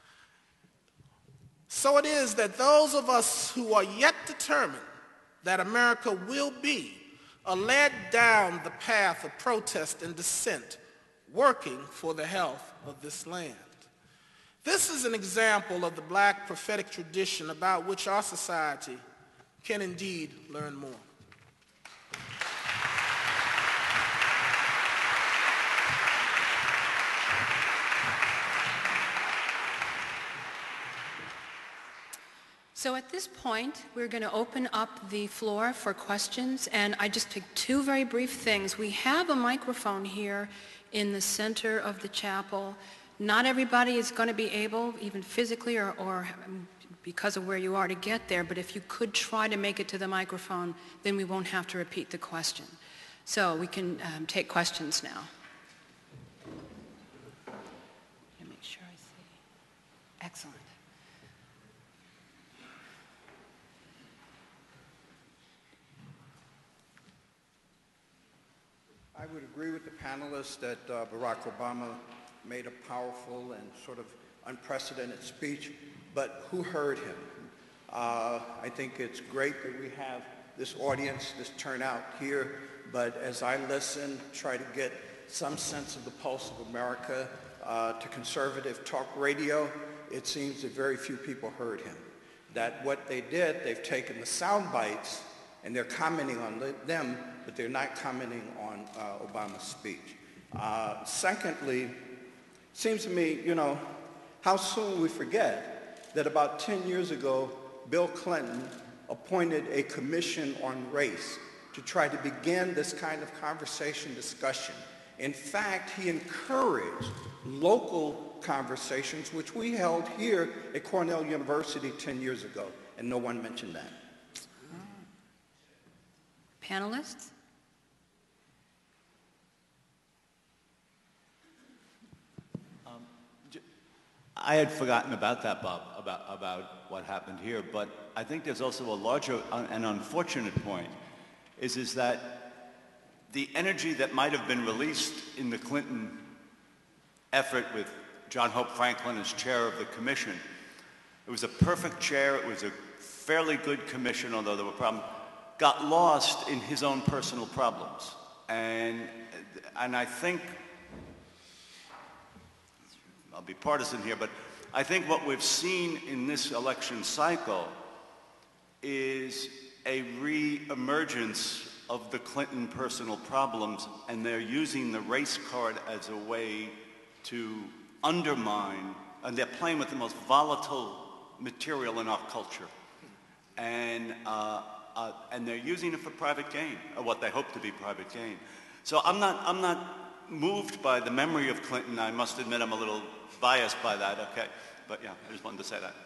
So it is that those of us who are yet determined that America will be are led down the path of protest and dissent, working for the health of this land. This is an example of the black prophetic tradition about which our society can indeed learn more. So at this point, we're going to open up the floor for questions, and I just take two very brief things. We have a microphone here in the center of the chapel. Not everybody is going to be able, even physically or, or because of where you are, to get there, but if you could try to make it to the microphone, then we won't have to repeat the question. So we can um, take questions now. Let me make sure I see. Excellent. I would agree with the panelists that uh, Barack Obama made a powerful and sort of unprecedented speech, but who heard him? Uh, I think it's great that we have this audience, this turnout here, but as I listen, try to get some sense of the pulse of America uh, to conservative talk radio, it seems that very few people heard him. That what they did, they've taken the sound bites and they're commenting on them, but they're not commenting on uh, Obama's speech. Uh, secondly, seems to me, you know, how soon we forget that about ten years ago, Bill Clinton appointed a commission on race to try to begin this kind of conversation discussion. In fact, he encouraged local conversations, which we held here at Cornell University ten years ago, and no one mentioned that. Panelists? Um, I had forgotten about that, Bob, about, about what happened here, but I think there's also a larger and unfortunate point, is, is that the energy that might have been released in the Clinton effort with John Hope Franklin as chair of the commission, it was a perfect chair, it was a fairly good commission, although there were problems, got lost in his own personal problems. And, and I think, I'll be partisan here, but I think what we've seen in this election cycle is a re-emergence of the Clinton personal problems, and they're using the race card as a way to undermine, and they're playing with the most volatile material in our culture. And, uh, uh, and they're using it for private gain, or what they hope to be private gain. So I'm not, I'm not moved by the memory of Clinton. I must admit I'm a little biased by that, okay? But yeah, I just wanted to say that.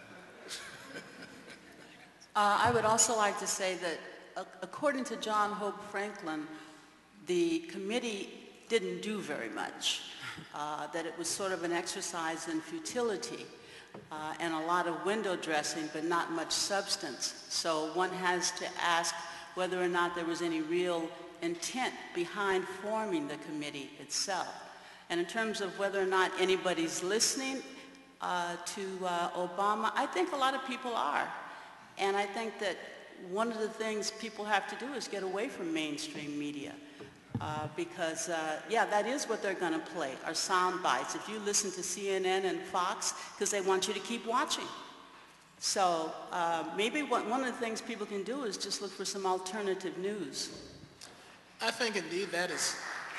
Uh, I would also like to say that uh, according to John Hope Franklin, the committee didn't do very much, uh, that it was sort of an exercise in futility. uh, and a lot of window dressing, but not much substance. So one has to ask whether or not there was any real intent behind forming the committee itself. And in terms of whether or not anybody's listening uh, to uh, Obama, I think a lot of people are. And I think that one of the things people have to do is get away from mainstream media. Uh, because, uh, yeah, that is what they're going to play, are sound bites. If you listen to C N N and Fox, because they want you to keep watching. So uh, maybe one, one of the things people can do is just look for some alternative news. I think indeed that is...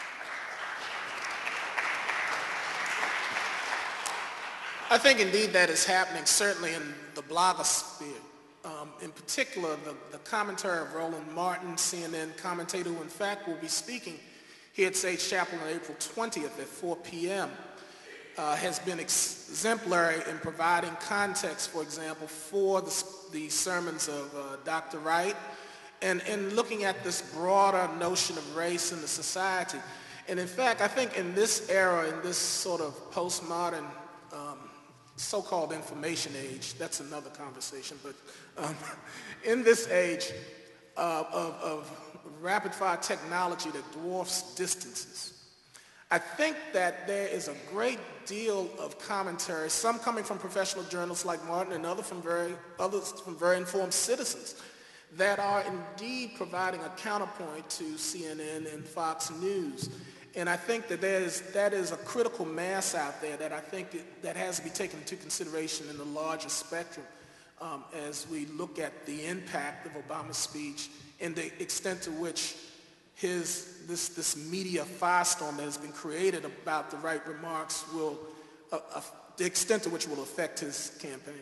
I think indeed that is happening, certainly in the blogosphere. Um, in particular, the, the commentary of Roland Martin, C N N commentator, who in fact will be speaking here at Sage Chapel on April twentieth at four p m, uh, has been exemplary in providing context, for example, for the, the sermons of uh, Doctor Wright, and, and looking at this broader notion of race in the society. And in fact, I think in this era, in this sort of postmodern um, so-called information age, that's another conversation, but um, in this age uh, of, of rapid-fire technology that dwarfs distances, I think that there is a great deal of commentary, some coming from professional journalists like Martin and other from very, others from very informed citizens, that are indeed providing a counterpoint to C N N and Fox News. And I think that there is, that is a critical mass out there that I think it, that has to be taken into consideration in the larger spectrum um, as we look at the impact of Obama's speech and the extent to which his, this, this media firestorm that has been created about the right remarks will, uh, uh, the extent to which it will affect his campaign.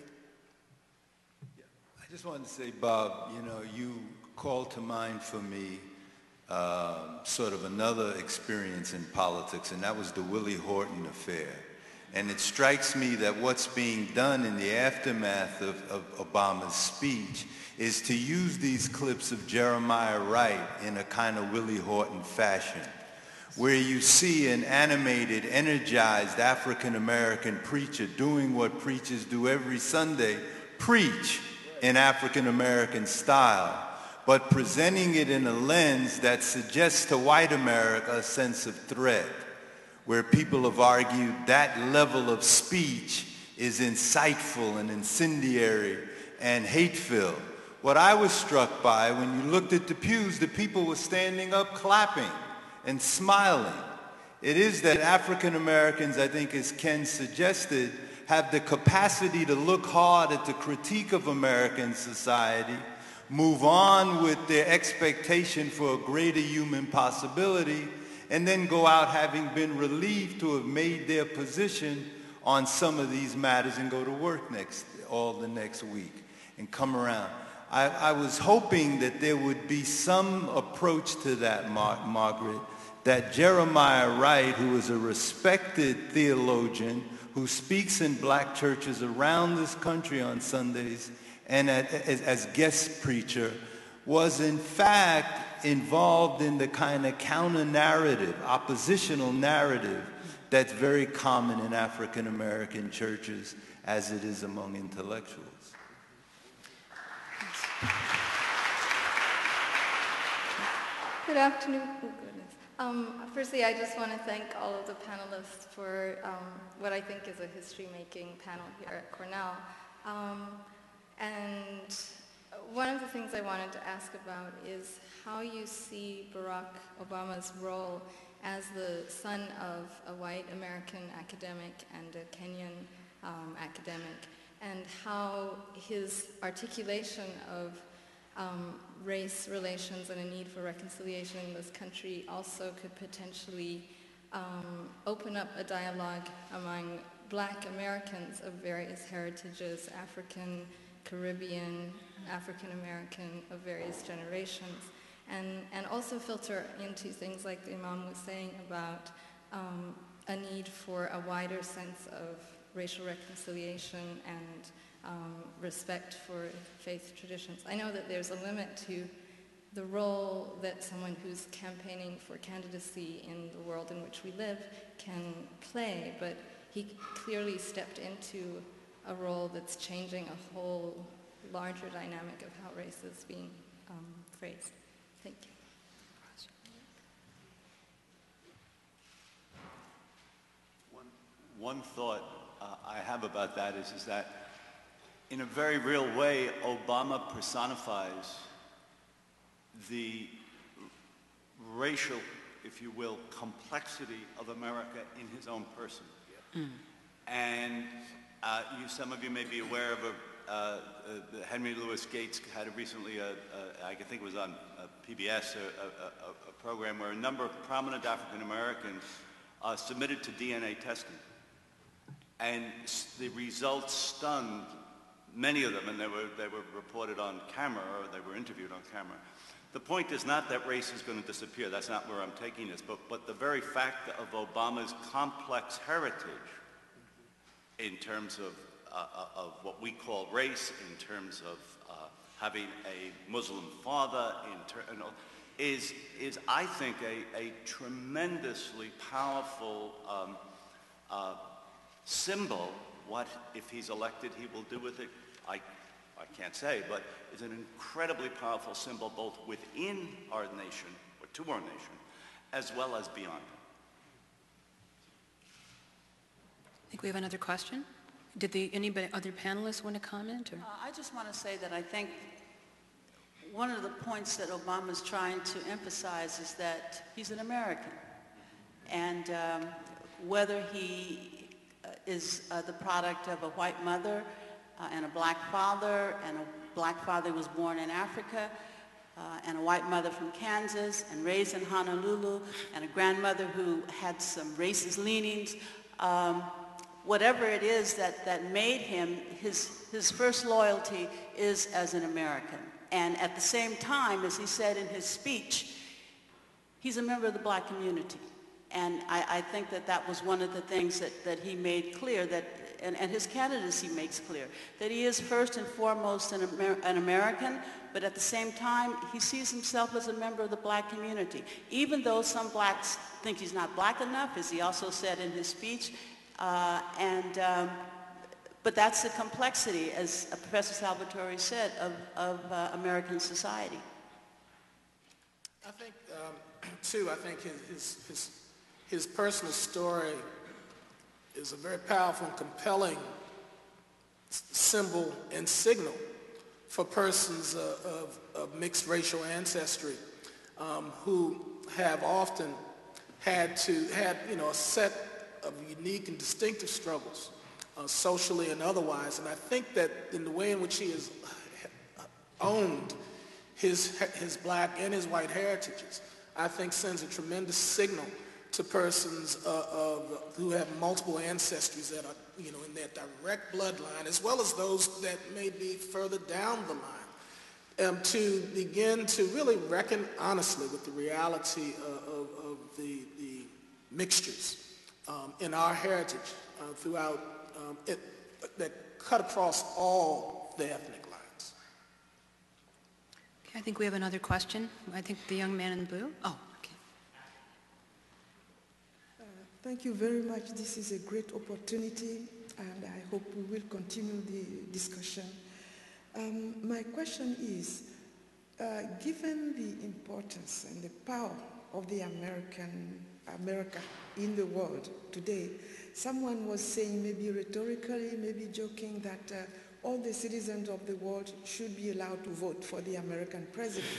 I just wanted to say, Bob, you know, you called to mind for me Uh, sort of another experience in politics, and that was the Willie Horton affair. And it strikes me that what's being done in the aftermath of, of Obama's speech is to use these clips of Jeremiah Wright in a kind of Willie Horton fashion, where you see an animated, energized African-American preacher doing what preachers do every Sunday, preach in African-American style, but presenting it in a lens that suggests to white America a sense of threat, where people have argued that level of speech is insightful and incendiary and hate-filled. What I was struck by, when you looked at the pews, the people were standing up clapping and smiling. It is that African Americans, I think, as Ken suggested, have the capacity to look hard at the critique of American society, move on with their expectation for a greater human possibility, and then go out having been relieved to have made their position on some of these matters and go to work next, all the next week and come around. I, I was hoping that there would be some approach to that, Mar- Margaret, that Jeremiah Wright, who is a respected theologian who speaks in black churches around this country on Sundays, and as, as guest preacher, was in fact involved in the kind of counter-narrative, oppositional narrative that's very common in African-American churches as it is among intellectuals. Good afternoon. Oh, goodness. Um, firstly, I just want to thank all of the panelists for um, what I think is a history-making panel here at Cornell. Um, And one of the things I wanted to ask about is how you see Barack Obama's role as the son of a white American academic and a Kenyan um, academic, and how his articulation of um, race relations and a need for reconciliation in this country also could potentially um, open up a dialogue among black Americans of various heritages, African, Caribbean, African American of various generations, and, and also filter into things like the Imam was saying about um, a need for a wider sense of racial reconciliation and um, respect for faith traditions. I know that there's a limit to the role that someone who's campaigning for candidacy in the world in which we live can play, but he clearly stepped into a role that's changing a whole larger dynamic of how race is being um, phrased. Thank you. One, one thought uh, I have about that is, is that in a very real way, Obama personifies the racial, if you will, complexity of America in his own person. Mm. And uh, you, some of you may be aware of a, uh, uh, Henry Louis Gates had a recently, a, a, I think it was on uh, P B S, a, a, a, a program where a number of prominent African Americans uh, submitted to D N A testing. And the results stunned many of them, and they were, they were reported on camera, or they were interviewed on camera. The point is not that race is going to disappear. That's not where I'm taking this. But, but the very fact of Obama's complex heritage in terms of, uh, of what we call race, in terms of uh, having a Muslim father, in ter- you know, is, is, I think, a, a tremendously powerful um, uh, symbol. What, if he's elected, he will do with it, I, I can't say, but it's an incredibly powerful symbol both within our nation, or to our nation, as well as beyond. I think we have another question. Did the anybody other panelists want to comment? Or? Uh, I just want to say that I think one of the points that Obama is trying to emphasize is that he's an American, and um, whether he uh, is uh, the product of a white mother uh, and a black father, and a black father who was born in Africa, uh, and a white mother from Kansas, and raised in Honolulu, and a grandmother who had some racist leanings. Um, whatever it is that, that made him, his, his first loyalty is as an American. And at the same time, as he said in his speech, he's a member of the black community. And I, I think that that was one of the things that, that he made clear, that, and, and his candidacy makes clear, that he is first and foremost an, Amer an American, but at the same time, he sees himself as a member of the black community. Even though some blacks think he's not black enough, as he also said in his speech, uh, and, um, but that's the complexity, as Professor Salvatore said, of, of uh, American society. I think, um, too, I think his, his, his His personal story is a very powerful and compelling symbol and signal for persons uh, of, of mixed racial ancestry um, who have often had to, had, you know, a set of unique and distinctive struggles, uh, socially and otherwise. And I think that in the way in which he has owned his, his black and his white heritages, I think sends a tremendous signal to persons uh, of, who have multiple ancestries that are, you know, in their direct bloodline, as well as those that may be further down the line, um, to begin to really reckon honestly with the reality uh, of, of the, the mixtures um, in our heritage uh, throughout, um, it, that cut across all the ethnic lines. Okay, I think we have another question. I think the young man in blue. Oh. Thank you very much. This is a great opportunity, and I hope we will continue the discussion. Um, my question is, uh, given the importance and the power of the American America in the world today, someone was saying, maybe rhetorically, maybe joking, that uh, all the citizens of the world should be allowed to vote for the American president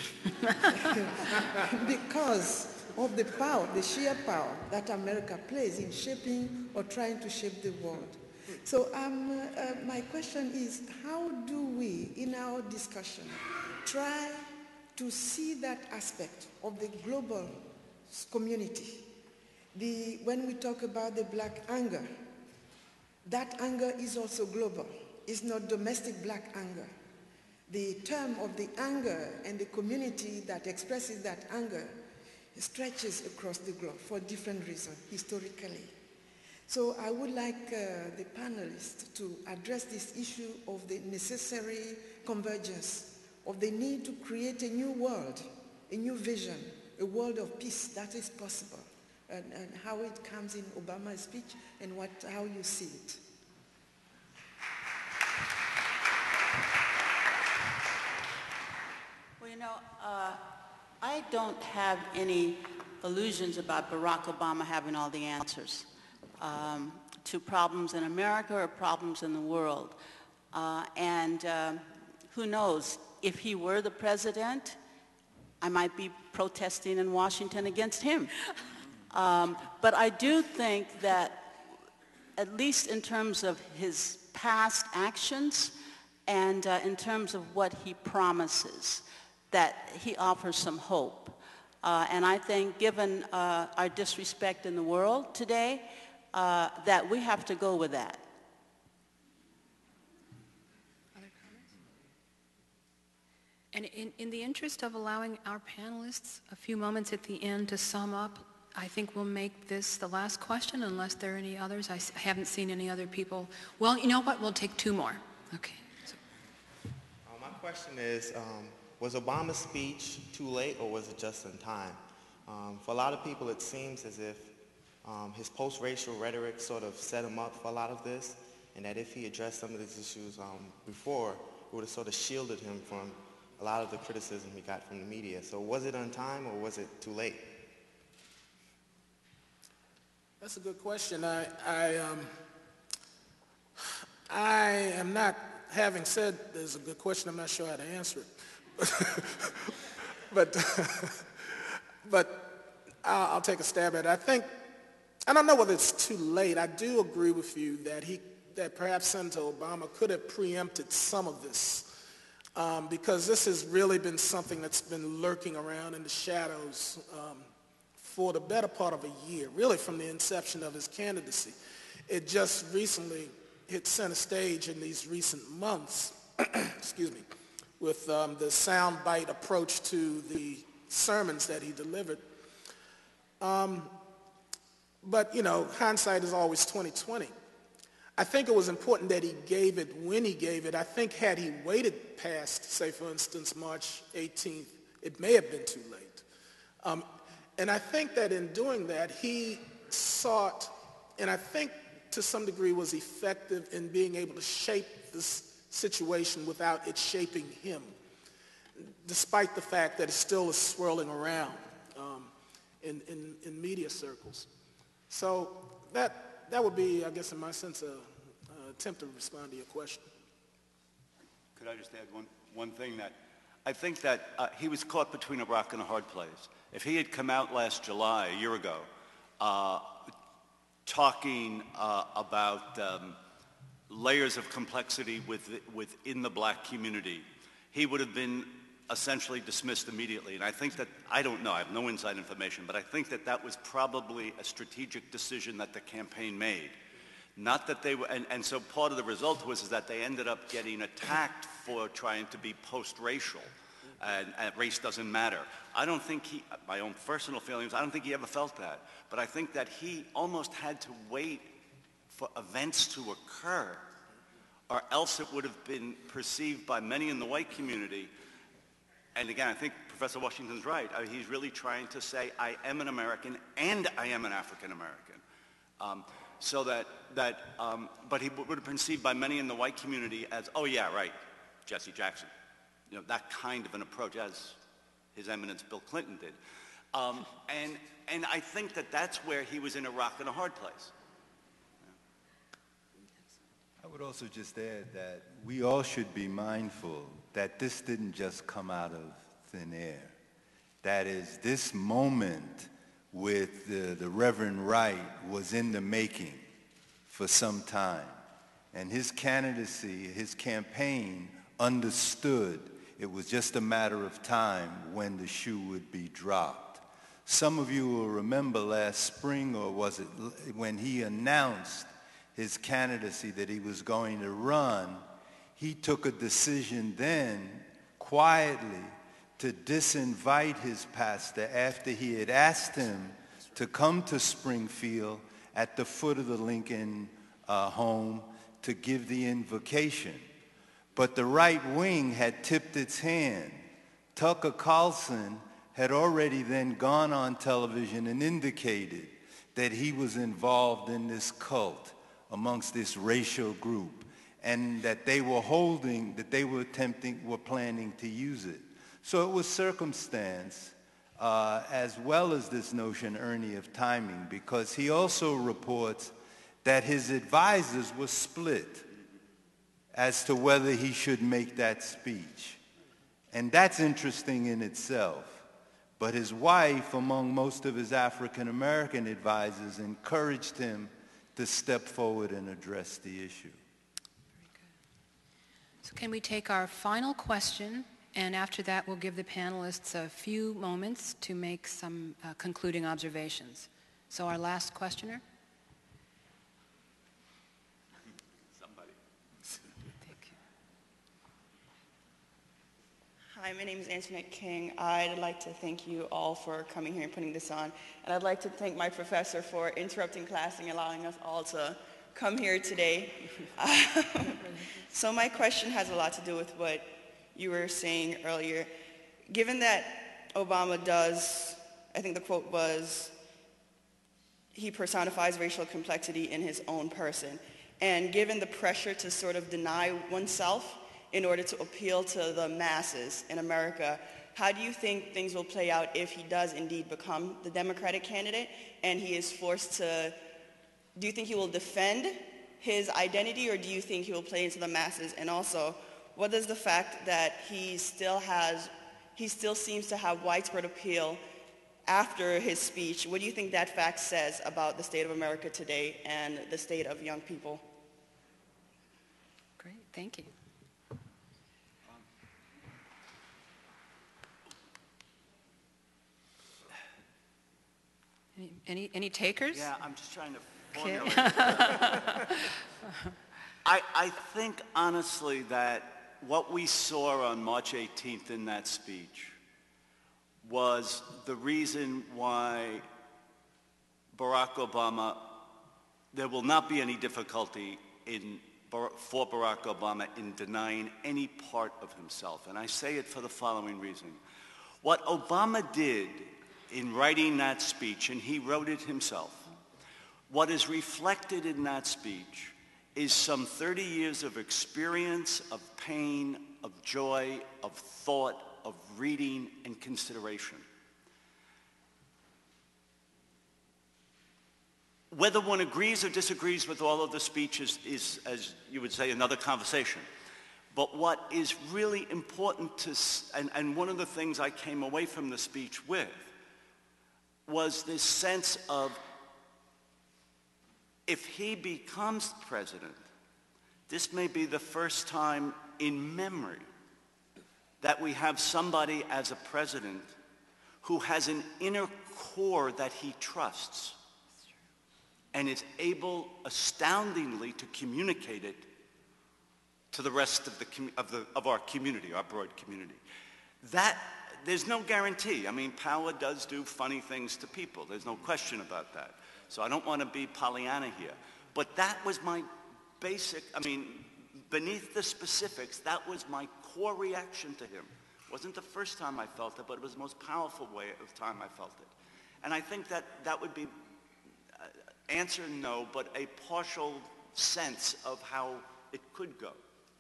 because of the power, the sheer power that America plays in shaping or trying to shape the world. So um, uh, my question is, how do we, in our discussion, try to see that aspect of the global community? The, when we talk about the black anger, that anger is also global. It's not domestic black anger. The term of the anger and the community that expresses that anger stretches across the globe for different reasons, historically. So I would like uh, the panelists to address this issue of the necessary convergence, of the need to create a new world, a new vision, a world of peace that is possible, and, and how it comes in Obama's speech and what, how you see it. don't have any illusions about Barack Obama having all the answers um, to problems in America or problems in the world. Uh, and uh, who knows, if he were the president, I might be protesting in Washington against him. Um, but I do think that, at least in terms of his past actions and uh, in terms of what he promises, that he offers some hope. Uh, and I think, given uh, our disrespect in the world today, uh, that we have to go with that. And in, in the interest of allowing our panelists a few moments at the end to sum up, I think we'll make this the last question unless there are any others. I, s- I haven't seen any other people. Well, you know what? We'll take two more. Okay. So. Uh, my question is, um, was Obama's speech too late or was it just in time? Um, for a lot of people, it seems as if um, his post-racial rhetoric sort of set him up for a lot of this, and that if he addressed some of these issues um, before, it would have sort of shielded him from a lot of the criticism he got from the media. So was it on time or was it too late? That's a good question. I, I, um, I am not, having said there's a good question, I'm not sure how to answer it. but but I'll, I'll take a stab at it. I think, I don't know whether it's too late. I do agree with you that he, that perhaps Senator Obama could have preempted some of this, um, because this has really been something that's been lurking around in the shadows um, for the better part of a year, really from the inception of his candidacy. It just recently hit center stage in these recent months, excuse me, with um, the soundbite approach to the sermons that he delivered. Um, but, you know, hindsight is always twenty twenty. I think it was important that he gave it when he gave it. I think had he waited past, say, for instance, March eighteenth, it may have been too late. Um, and I think that in doing that, he sought, and I think to some degree was effective in being able to shape this situation without it shaping him, despite the fact that it still is swirling around um, in, in, in media circles. So that, that would be, I guess, in my sense, an attempt to respond to your question. Could I just add one, one thing? That I think that uh, he was caught between a rock and a hard place. If he had come out last July, a year ago, uh, talking uh, about um, layers of complexity with, within the black community, he would have been essentially dismissed immediately. And I think that, I don't know, I have no inside information, but I think that that was probably a strategic decision that the campaign made. Not that they were, and, and so part of the result was is that they ended up getting attacked for trying to be post-racial, and, and race doesn't matter. I don't think he, my own personal feelings, I don't think he ever felt that. But I think that he almost had to wait for events to occur, or else it would have been perceived by many in the white community. And again, I think Professor Washington's right. I mean, he's really trying to say, I am an American and I am an African American. Um, so that, that um, but he would have been perceived by many in the white community as, oh yeah, right, Jesse Jackson. You know, that kind of an approach, as His Eminence Bill Clinton did. Um, and, and I think that that's where he was in a rock and a hard place. I would also just add that we all should be mindful that this didn't just come out of thin air. That is, this moment with the, the Reverend Wright was in the making for some time. And his candidacy, his campaign understood it was just a matter of time when the shoe would be dropped. Some of you will remember last spring, or was it when he announced his candidacy that he was going to run, he took a decision then, quietly, to disinvite his pastor after he had asked him to come to Springfield at the foot of the Lincoln uh, home to give the invocation. But the right wing had tipped its hand. Tucker Carlson had already then gone on television and indicated that he was involved in this cult amongst this racial group, and that they were holding, that they were attempting, were planning to use it. So it was circumstance uh, as well as this notion, Ernie, of timing, because he also reports that his advisors were split as to whether he should make that speech. And that's interesting in itself. But his wife, among most of his African-American advisors, encouraged him to step forward and address the issue. Very good. So can we take our final question, and after that we'll give the panelists a few moments to make some uh, concluding observations. So our last questioner. Hi, my name is Antoinette King. I'd like to thank you all for coming here and putting this on. And I'd like to thank my professor for interrupting class and allowing us all to come here today. So my question has a lot to do with what you were saying earlier. Given that Obama does, I think the quote was, he personifies racial complexity in his own person. And given the pressure to sort of deny oneself in order to appeal to the masses in America, how do you think things will play out if he does indeed become the Democratic candidate and he is forced to, do you think he will defend his identity, or do you think he will play into the masses? And also, what does the fact that he still has, he still seems to have widespread appeal after his speech, what do you think that fact says about the state of America today and the state of young people? Great, thank you. Any, any, any takers? Yeah, I'm just trying to Okay. formulate. I, I think, honestly, that what we saw on March eighteenth in that speech was the reason why Barack Obama, there will not be any difficulty in, for Barack Obama in denying any part of himself. And I say it for the following reason. What Obama did in writing that speech, and he wrote it himself, what is reflected in that speech is some thirty years of experience, of pain, of joy, of thought, of reading and consideration. Whether one agrees or disagrees with all of the speeches is, as you would say, another conversation. But what is really important to, and, and one of the things I came away from the speech with, was this sense of, if he becomes president, this may be the first time in memory that we have somebody as a president who has an inner core that he trusts and is able astoundingly to communicate it to the rest of, the, of, the, of our community, our broad community. That, there's no guarantee. I mean, power does do funny things to people. There's no question about that. So I don't want to be Pollyanna here. But that was my basic, I mean, beneath the specifics, that was my core reaction to him. It wasn't the first time I felt it, but it was the most powerful way of time I felt it. And I think that that would be, uh, answer no, but a partial sense of how it could go.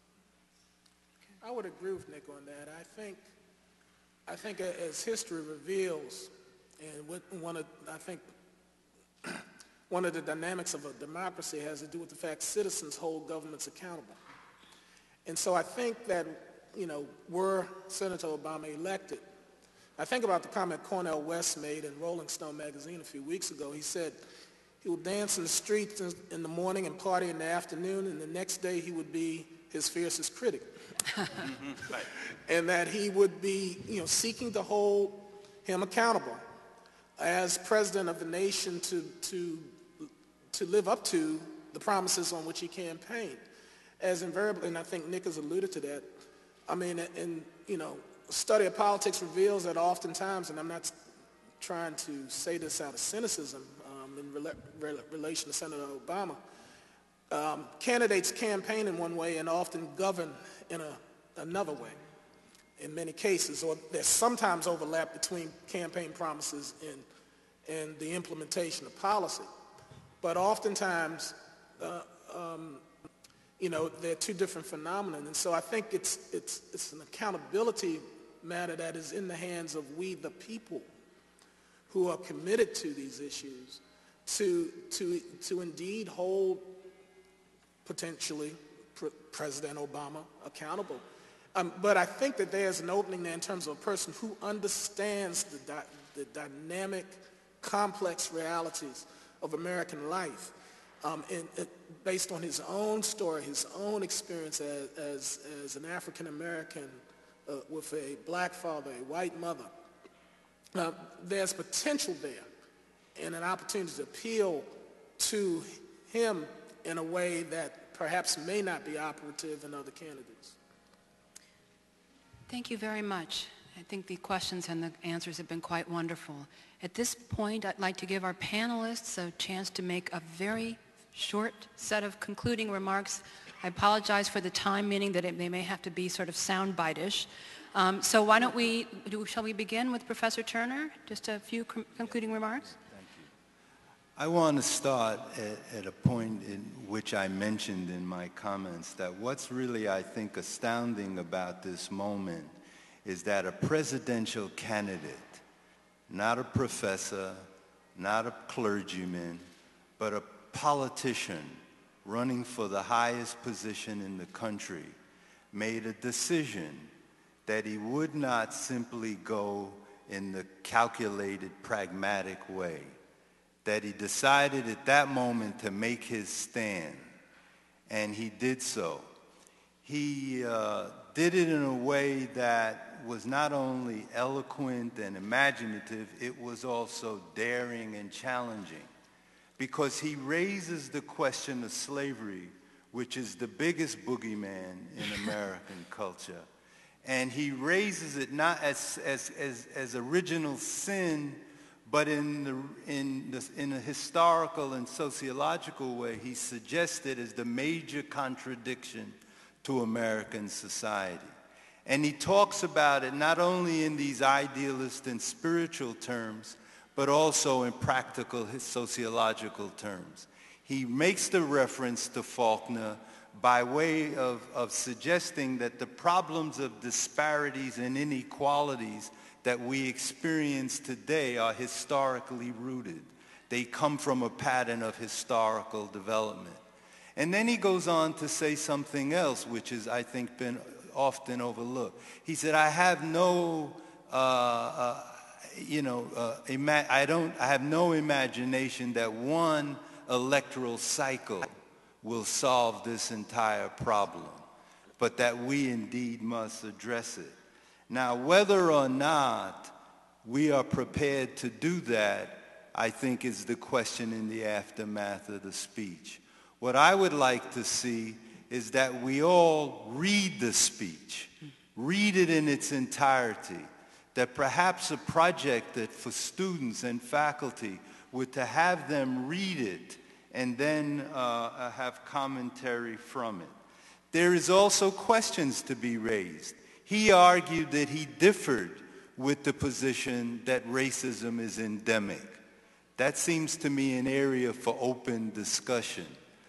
I would agree with Nick on that. I think, I think as history reveals, and what one of, I think, one of the dynamics of a democracy has to do with the fact citizens hold governments accountable. And so I think that, you know, were Senator Obama elected, I think about the comment Cornel West made in Rolling Stone magazine a few weeks ago. He said he would dance in the streets in the morning and party in the afternoon, and the next day he would be his fiercest critic. Mm-hmm. Right. And that he would be, you know, seeking to hold him accountable as president of the nation to, to, to live up to the promises on which he campaigned. As invariably, and I think Nick has alluded to that, I mean, and, you know, a study of politics reveals that oftentimes, and I'm not trying to say this out of cynicism um, in rela rela relation to Senator Obama, um, candidates campaign in one way and often govern in a, another way in many cases, or there's sometimes overlap between campaign promises and, and the implementation of policy. But oftentimes, uh, um, you know, they're two different phenomena. And so I think it's, it's, it's an accountability matter that is in the hands of we the people who are committed to these issues to, to, to indeed hold potentially Pre- President Obama accountable. Um, but I think that there's an opening there in terms of a person who understands the, di- the dynamic, complex realities of American life, um, and, uh, based on his own story, his own experience as, as, as an African American uh, with a black father, a white mother. Uh, there's potential there and an opportunity to appeal to him in a way that perhaps may not be operative in other candidates. Thank you very much. I think the questions and the answers have been quite wonderful. At this point, I'd like to give our panelists a chance to make a very short set of concluding remarks. I apologize for the time, meaning that it, they may have to be sort of soundbite-ish. Um, so why don't we, do, shall we begin with Professor Turner? Just a few com- concluding remarks? I want to start at, at a point in which I mentioned in my comments that what's really, I think, astounding about this moment is that a presidential candidate, not a professor, not a clergyman, but a politician running for the highest position in the country, made a decision that he would not simply go in the calculated, pragmatic way, that he decided at that moment to make his stand, and he did so. He uh, did it in a way that was not only eloquent and imaginative, it was also daring and challenging, because he raises the question of slavery, which is the biggest boogeyman in American culture. And he raises it not as, as, as, as original sin, but in, the, in, the, in a historical and sociological way, he suggests it as the major contradiction to American society. And he talks about it not only in these idealist and spiritual terms, but also in practical sociological terms. He makes the reference to Faulkner by way of, of suggesting that the problems of disparities and inequalities that we experience today are historically rooted. They come from a pattern of historical development. And then he goes on to say something else, which is, I think, been often overlooked. He said, I have no, uh, uh, you know, uh, ima- I don't, I have no imagination that one electoral cycle will solve this entire problem, but that we indeed must address it. Now, whether or not we are prepared to do that, I think is the question in the aftermath of the speech. What I would like to see is that we all read the speech, read it in its entirety, that perhaps a project that for students and faculty would to have them read it and then uh, have commentary from it. There is also questions to be raised. He argued that he differed with the position that racism is endemic. That seems to me an area for open discussion.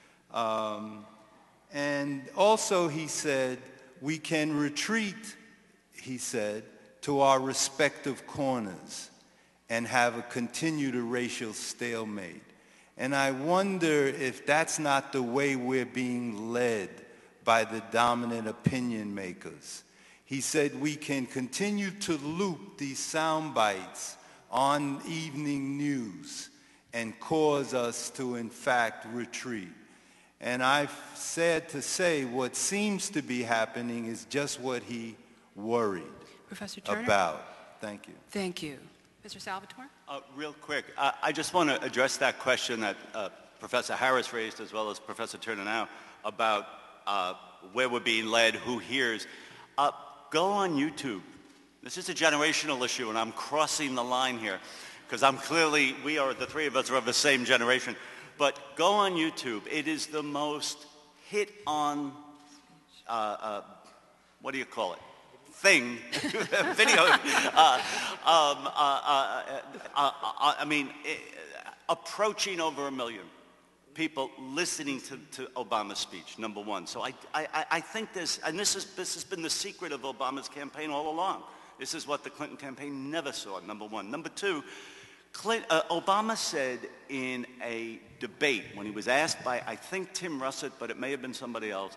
Um, and also he said, we can retreat, he said, to our respective corners and have a continued a racial stalemate. And I wonder if that's not the way we're being led by the dominant opinion makers. He said we can continue to loop these sound bites on evening news and cause us to, in fact, retreat. And I've said to say what seems to be happening is just what he worried Professor Turner? about. Thank you. Thank you. Mister Salvatore? Uh, real quick, uh, I just want to address that question that uh, Professor Harris raised, as well as Professor Turner now, about uh, where we're being led, who hears. Uh, go on YouTube. This is a generational issue, and I'm crossing the line here, because I'm clearly, we are, the three of us are of the same generation. But go on YouTube. It is the most hit on, uh, uh, what do you call it? Thing, video, uh, um, uh, uh, uh, uh, I mean, uh, approaching over a million people listening to, to Obama's speech, number one. So I, I, I think this, and this, is, this has been the secret of Obama's campaign all along. This is what the Clinton campaign never saw, number one. Number two, Clint, uh, Obama said in a debate when he was asked by, I think, Tim Russert, but it may have been somebody else,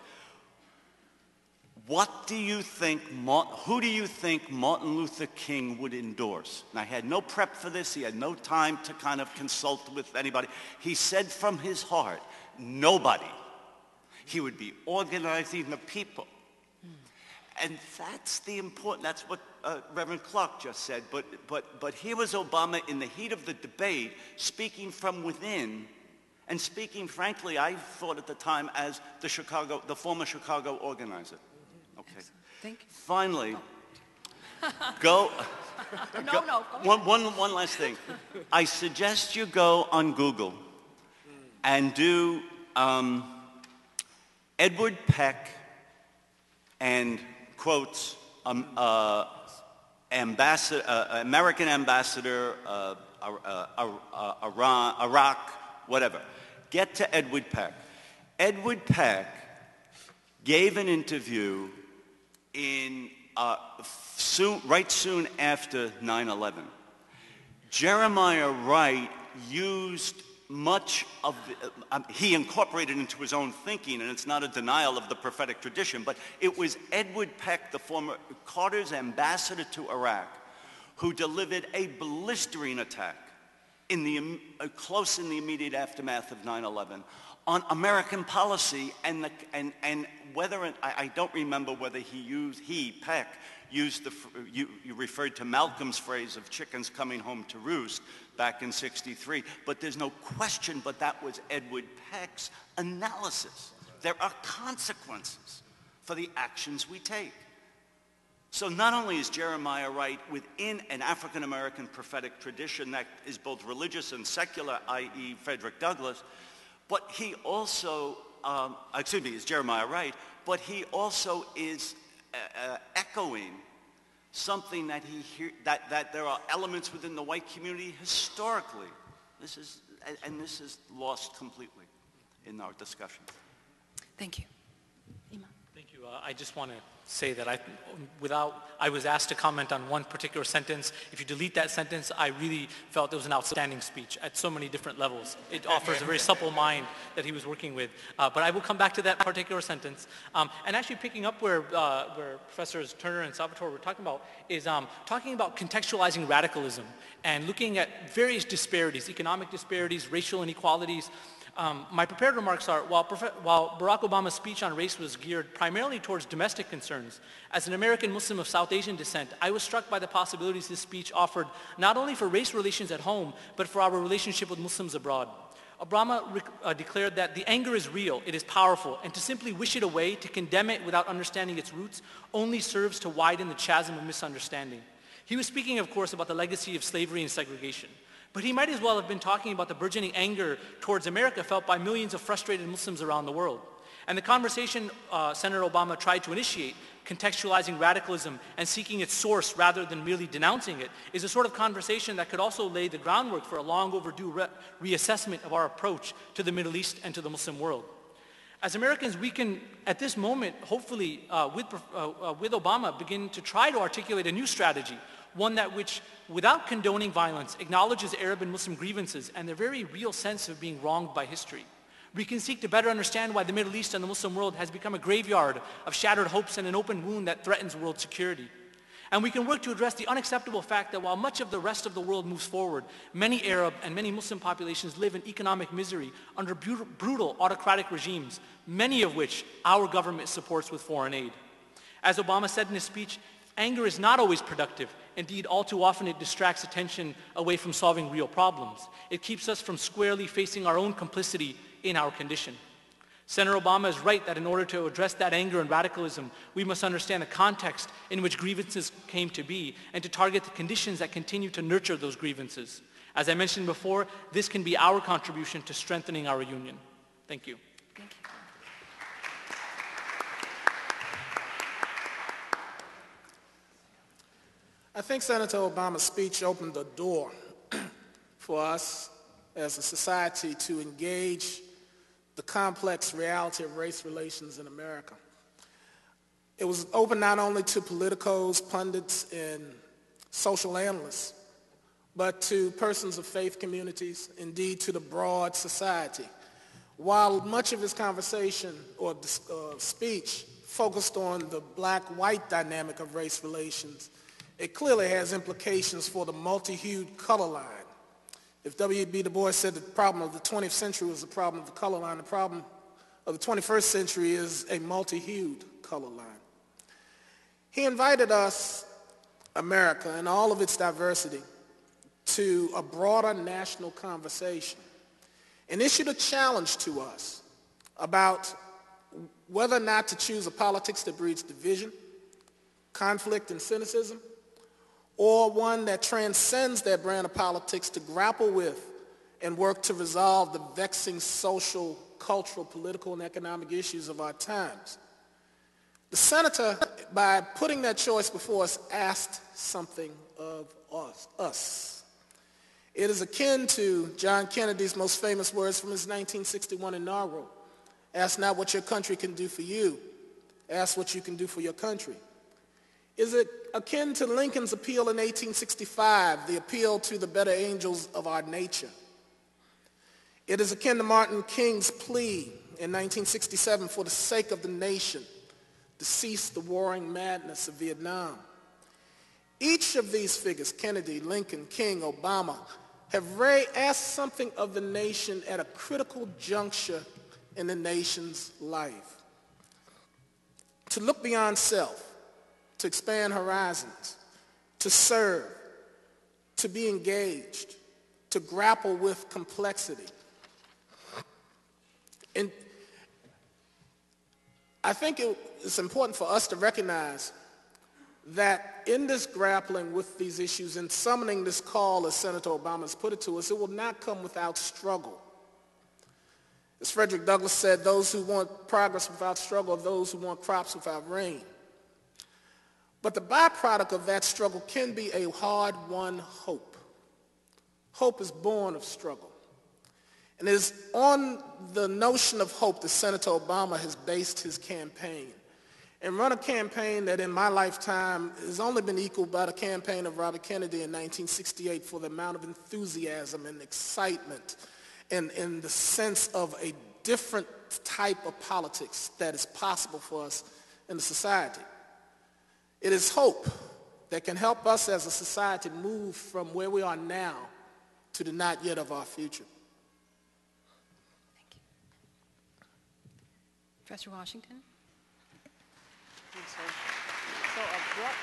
what do you think, who do you think Martin Luther King would endorse? And I had no prep for this. He had no time to kind of consult with anybody. He said from his heart, nobody. He would be organizing the people. And that's the important, that's what uh, Reverend Clark just said. But, but, but here was Obama in the heat of the debate, speaking from within, and speaking, frankly, I thought at the time, as the Chicago, the former Chicago organizer. Okay. Thank you. Finally, go, No, go no, go one, one, one last thing. I suggest you go on Google and do um, Edward Peck and quotes, um, uh, ambassador, uh, American ambassador, uh, uh, uh, uh, Iran, Iraq, whatever. Get to Edward Peck. Edward Peck gave an interview in uh, soon, right soon after nine eleven. Jeremiah Wright used much of, the, uh, he incorporated into his own thinking, and it's not a denial of the prophetic tradition, but it was Edward Peck, the former Carter's ambassador to Iraq, who delivered a blistering attack in the, uh, close in the immediate aftermath of nine eleven on American policy, and, the, and, and whether, it, I, I don't remember whether he used, he, Peck, used the, you, you referred to Malcolm's phrase of chickens coming home to roost back in sixty-three, but there's no question but that was Edward Peck's analysis. There are consequences for the actions we take. So not only is Jeremiah Wright within an African-American prophetic tradition that is both religious and secular, that is. Frederick Douglass, but he also, um, excuse me, is Jeremiah Wright, but he also is uh, uh, echoing something that he hear, that, that there are elements within the white community historically. This is, and, and this is lost completely in our discussion. Thank you. Thank you. Uh, I just want to say that I, without, I was asked to comment on one particular sentence. If you delete that sentence, I really felt it was an outstanding speech at so many different levels. It offers a very supple mind that he was working with. Uh, but I will come back to that particular sentence. Um, and actually picking up where, uh, where Professors Turner and Salvatore were talking about is um, talking about contextualizing radicalism and looking at various disparities, economic disparities, racial inequalities. Um, my prepared remarks are, while, while Barack Obama's speech on race was geared primarily towards domestic concerns, as an American Muslim of South Asian descent, I was struck by the possibilities this speech offered not only for race relations at home, but for our relationship with Muslims abroad. Obama uh, declared that the anger is real, it is powerful, and to simply wish it away, to condemn it without understanding its roots, only serves to widen the chasm of misunderstanding. He was speaking, of course, about the legacy of slavery and segregation. But he might as well have been talking about the burgeoning anger towards America felt by millions of frustrated Muslims around the world. And the conversation uh, Senator Obama tried to initiate, contextualizing radicalism and seeking its source rather than merely denouncing it, is a sort of conversation that could also lay the groundwork for a long overdue re reassessment of our approach to the Middle East and to the Muslim world. As Americans, we can, at this moment, hopefully, uh, with, uh, uh, with Obama, begin to try to articulate a new strategy, one that which, without condoning violence, acknowledges Arab and Muslim grievances and their very real sense of being wronged by history. We can seek to better understand why the Middle East and the Muslim world has become a graveyard of shattered hopes and an open wound that threatens world security. And we can work to address the unacceptable fact that while much of the rest of the world moves forward, many Arab and many Muslim populations live in economic misery under brutal autocratic regimes, many of which our government supports with foreign aid. As Obama said in his speech, anger is not always productive. Indeed, all too often it distracts attention away from solving real problems. It keeps us from squarely facing our own complicity in our condition. Senator Obama is right that in order to address that anger and radicalism, we must understand the context in which grievances came to be and to target the conditions that continue to nurture those grievances. As I mentioned before, this can be our contribution to strengthening our union. Thank you. Thank you. I think Senator Obama's speech opened the door for us as a society to engage the complex reality of race relations in America. It was open not only to politicos, pundits, and social analysts, but to persons of faith communities, indeed to the broad society. While much of his conversation or uh, speech focused on the black-white dynamic of race relations, it clearly has implications for the multi-hued color line. If W B Du Bois said the problem of the twentieth century was the problem of the color line, the problem of the twenty-first century is a multi-hued color line. He invited us, America, and all of its diversity, to a broader national conversation and issued a challenge to us about whether or not to choose a politics that breeds division, conflict, and cynicism, or one that transcends that brand of politics to grapple with and work to resolve the vexing social, cultural, political, and economic issues of our times. The senator, by putting that choice before us, asked something of us. us. It is akin to John Kennedy's most famous words from his nineteen sixty-one inaugural. Ask not what your country can do for you. Ask what you can do for your country. Is it akin to Lincoln's appeal in eighteen sixty-five, the appeal to the better angels of our nature? It is akin to Martin King's plea in nineteen sixty-seven for the sake of the nation to cease the warring madness of Vietnam. Each of these figures, Kennedy, Lincoln, King, Obama, have asked something of the nation at a critical juncture in the nation's life. To look beyond self, to expand horizons, to serve, to be engaged, to grapple with complexity. And I think it, it's important for us to recognize that in this grappling with these issues and summoning this call, as Senator Obama has put it to us, it will not come without struggle. As Frederick Douglass said, those who want progress without struggle are those who want crops without rain. But the byproduct of that struggle can be a hard-won hope. Hope is born of struggle. And it is on the notion of hope that Senator Obama has based his campaign, and run a campaign that in my lifetime has only been equaled by the campaign of Robert Kennedy in nineteen sixty-eight for the amount of enthusiasm and excitement and, and the sense of a different type of politics that is possible for us in the society. It is hope that can help us as a society move from where we are now to the not yet of our future. Thank you. Professor Washington? So, so abrupt,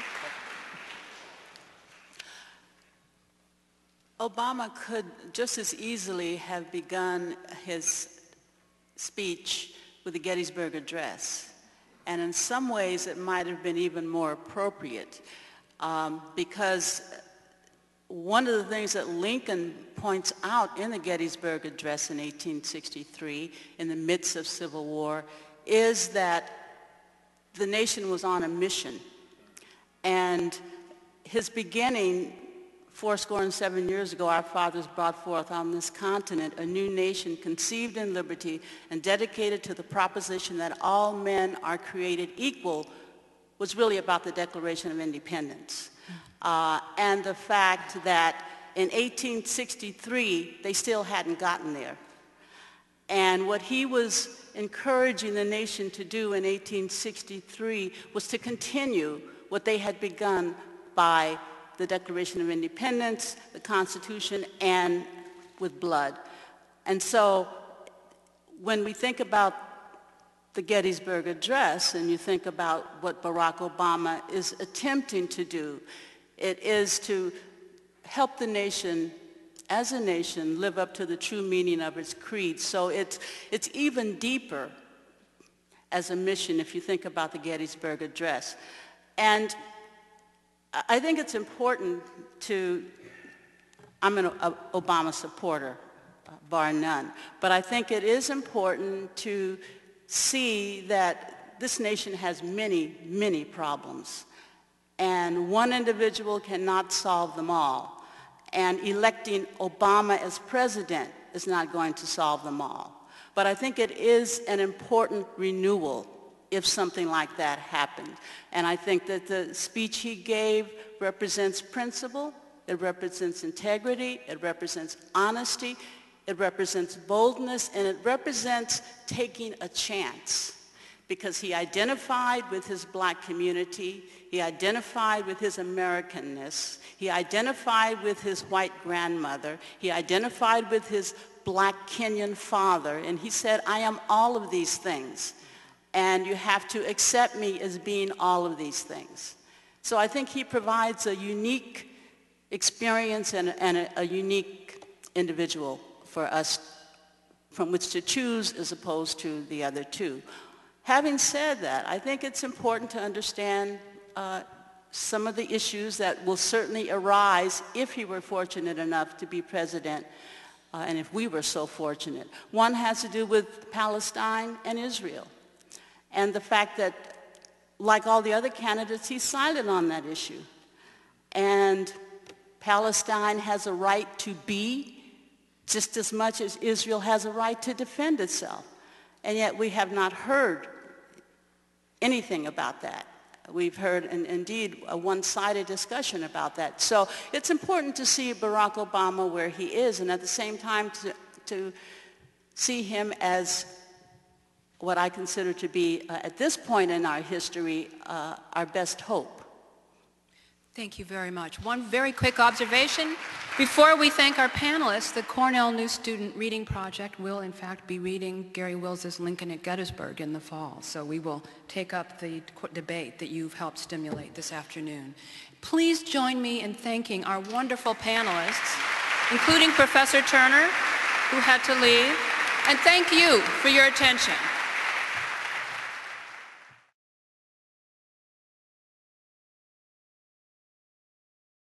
Kim. Obama could just as easily have begun his speech with the Gettysburg Address. And in some ways, it might have been even more appropriate um, because one of the things that Lincoln points out in the Gettysburg Address in eighteen sixty-three, in the midst of civil war, is that the nation was on a mission. And his beginning, fourscore and seven years ago, our fathers brought forth on this continent a new nation conceived in liberty and dedicated to the proposition that all men are created equal, was really about the Declaration of Independence. Uh, and the fact that in eighteen sixty-three, they still hadn't gotten there. And what he was encouraging the nation to do in eighteen sixty-three was to continue what they had begun by the Declaration of Independence, the Constitution, and with blood. And so when we think about the Gettysburg Address and you think about what Barack Obama is attempting to do, it is to help the nation as a nation live up to the true meaning of its creed. So it's, it's even deeper as a mission if you think about the Gettysburg Address. And I think it's important to, I'm an a, Obama supporter, uh, bar none, but I think it is important to see that this nation has many, many problems. And one individual cannot solve them all. And electing Obama as president is not going to solve them all. But I think it is an important renewal if something like that happened. And I think that the speech he gave represents principle, it represents integrity, it represents honesty, it represents boldness, and it represents taking a chance. Because he identified with his black community, he identified with his Americanness, he identified with his white grandmother, he identified with his black Kenyan father, and he said, I am all of these things, and you have to accept me as being all of these things. So I think he provides a unique experience and, and a, a unique individual for us from which to choose as opposed to the other two. Having said that, I think it's important to understand uh, some of the issues that will certainly arise if he were fortunate enough to be president, uh, and if we were so fortunate. One has to do with Palestine and Israel, and the fact that, like all the other candidates, he's silent on that issue. And Palestine has a right to be just as much as Israel has a right to defend itself. And yet we have not heard anything about that. We've heard, and indeed, a one-sided discussion about that. So it's important to see Barack Obama where he is, and at the same time to, to see him as what I consider to be, uh, at this point in our history, uh, our best hope. Thank you very much. One very quick observation. Before we thank our panelists, the Cornell New Student Reading Project will in fact be reading Gary Wills's Lincoln at Gettysburg in the fall. So we will take up the debate that you've helped stimulate this afternoon. Please join me in thanking our wonderful panelists, including Professor Turner, who had to leave, and thank you for your attention.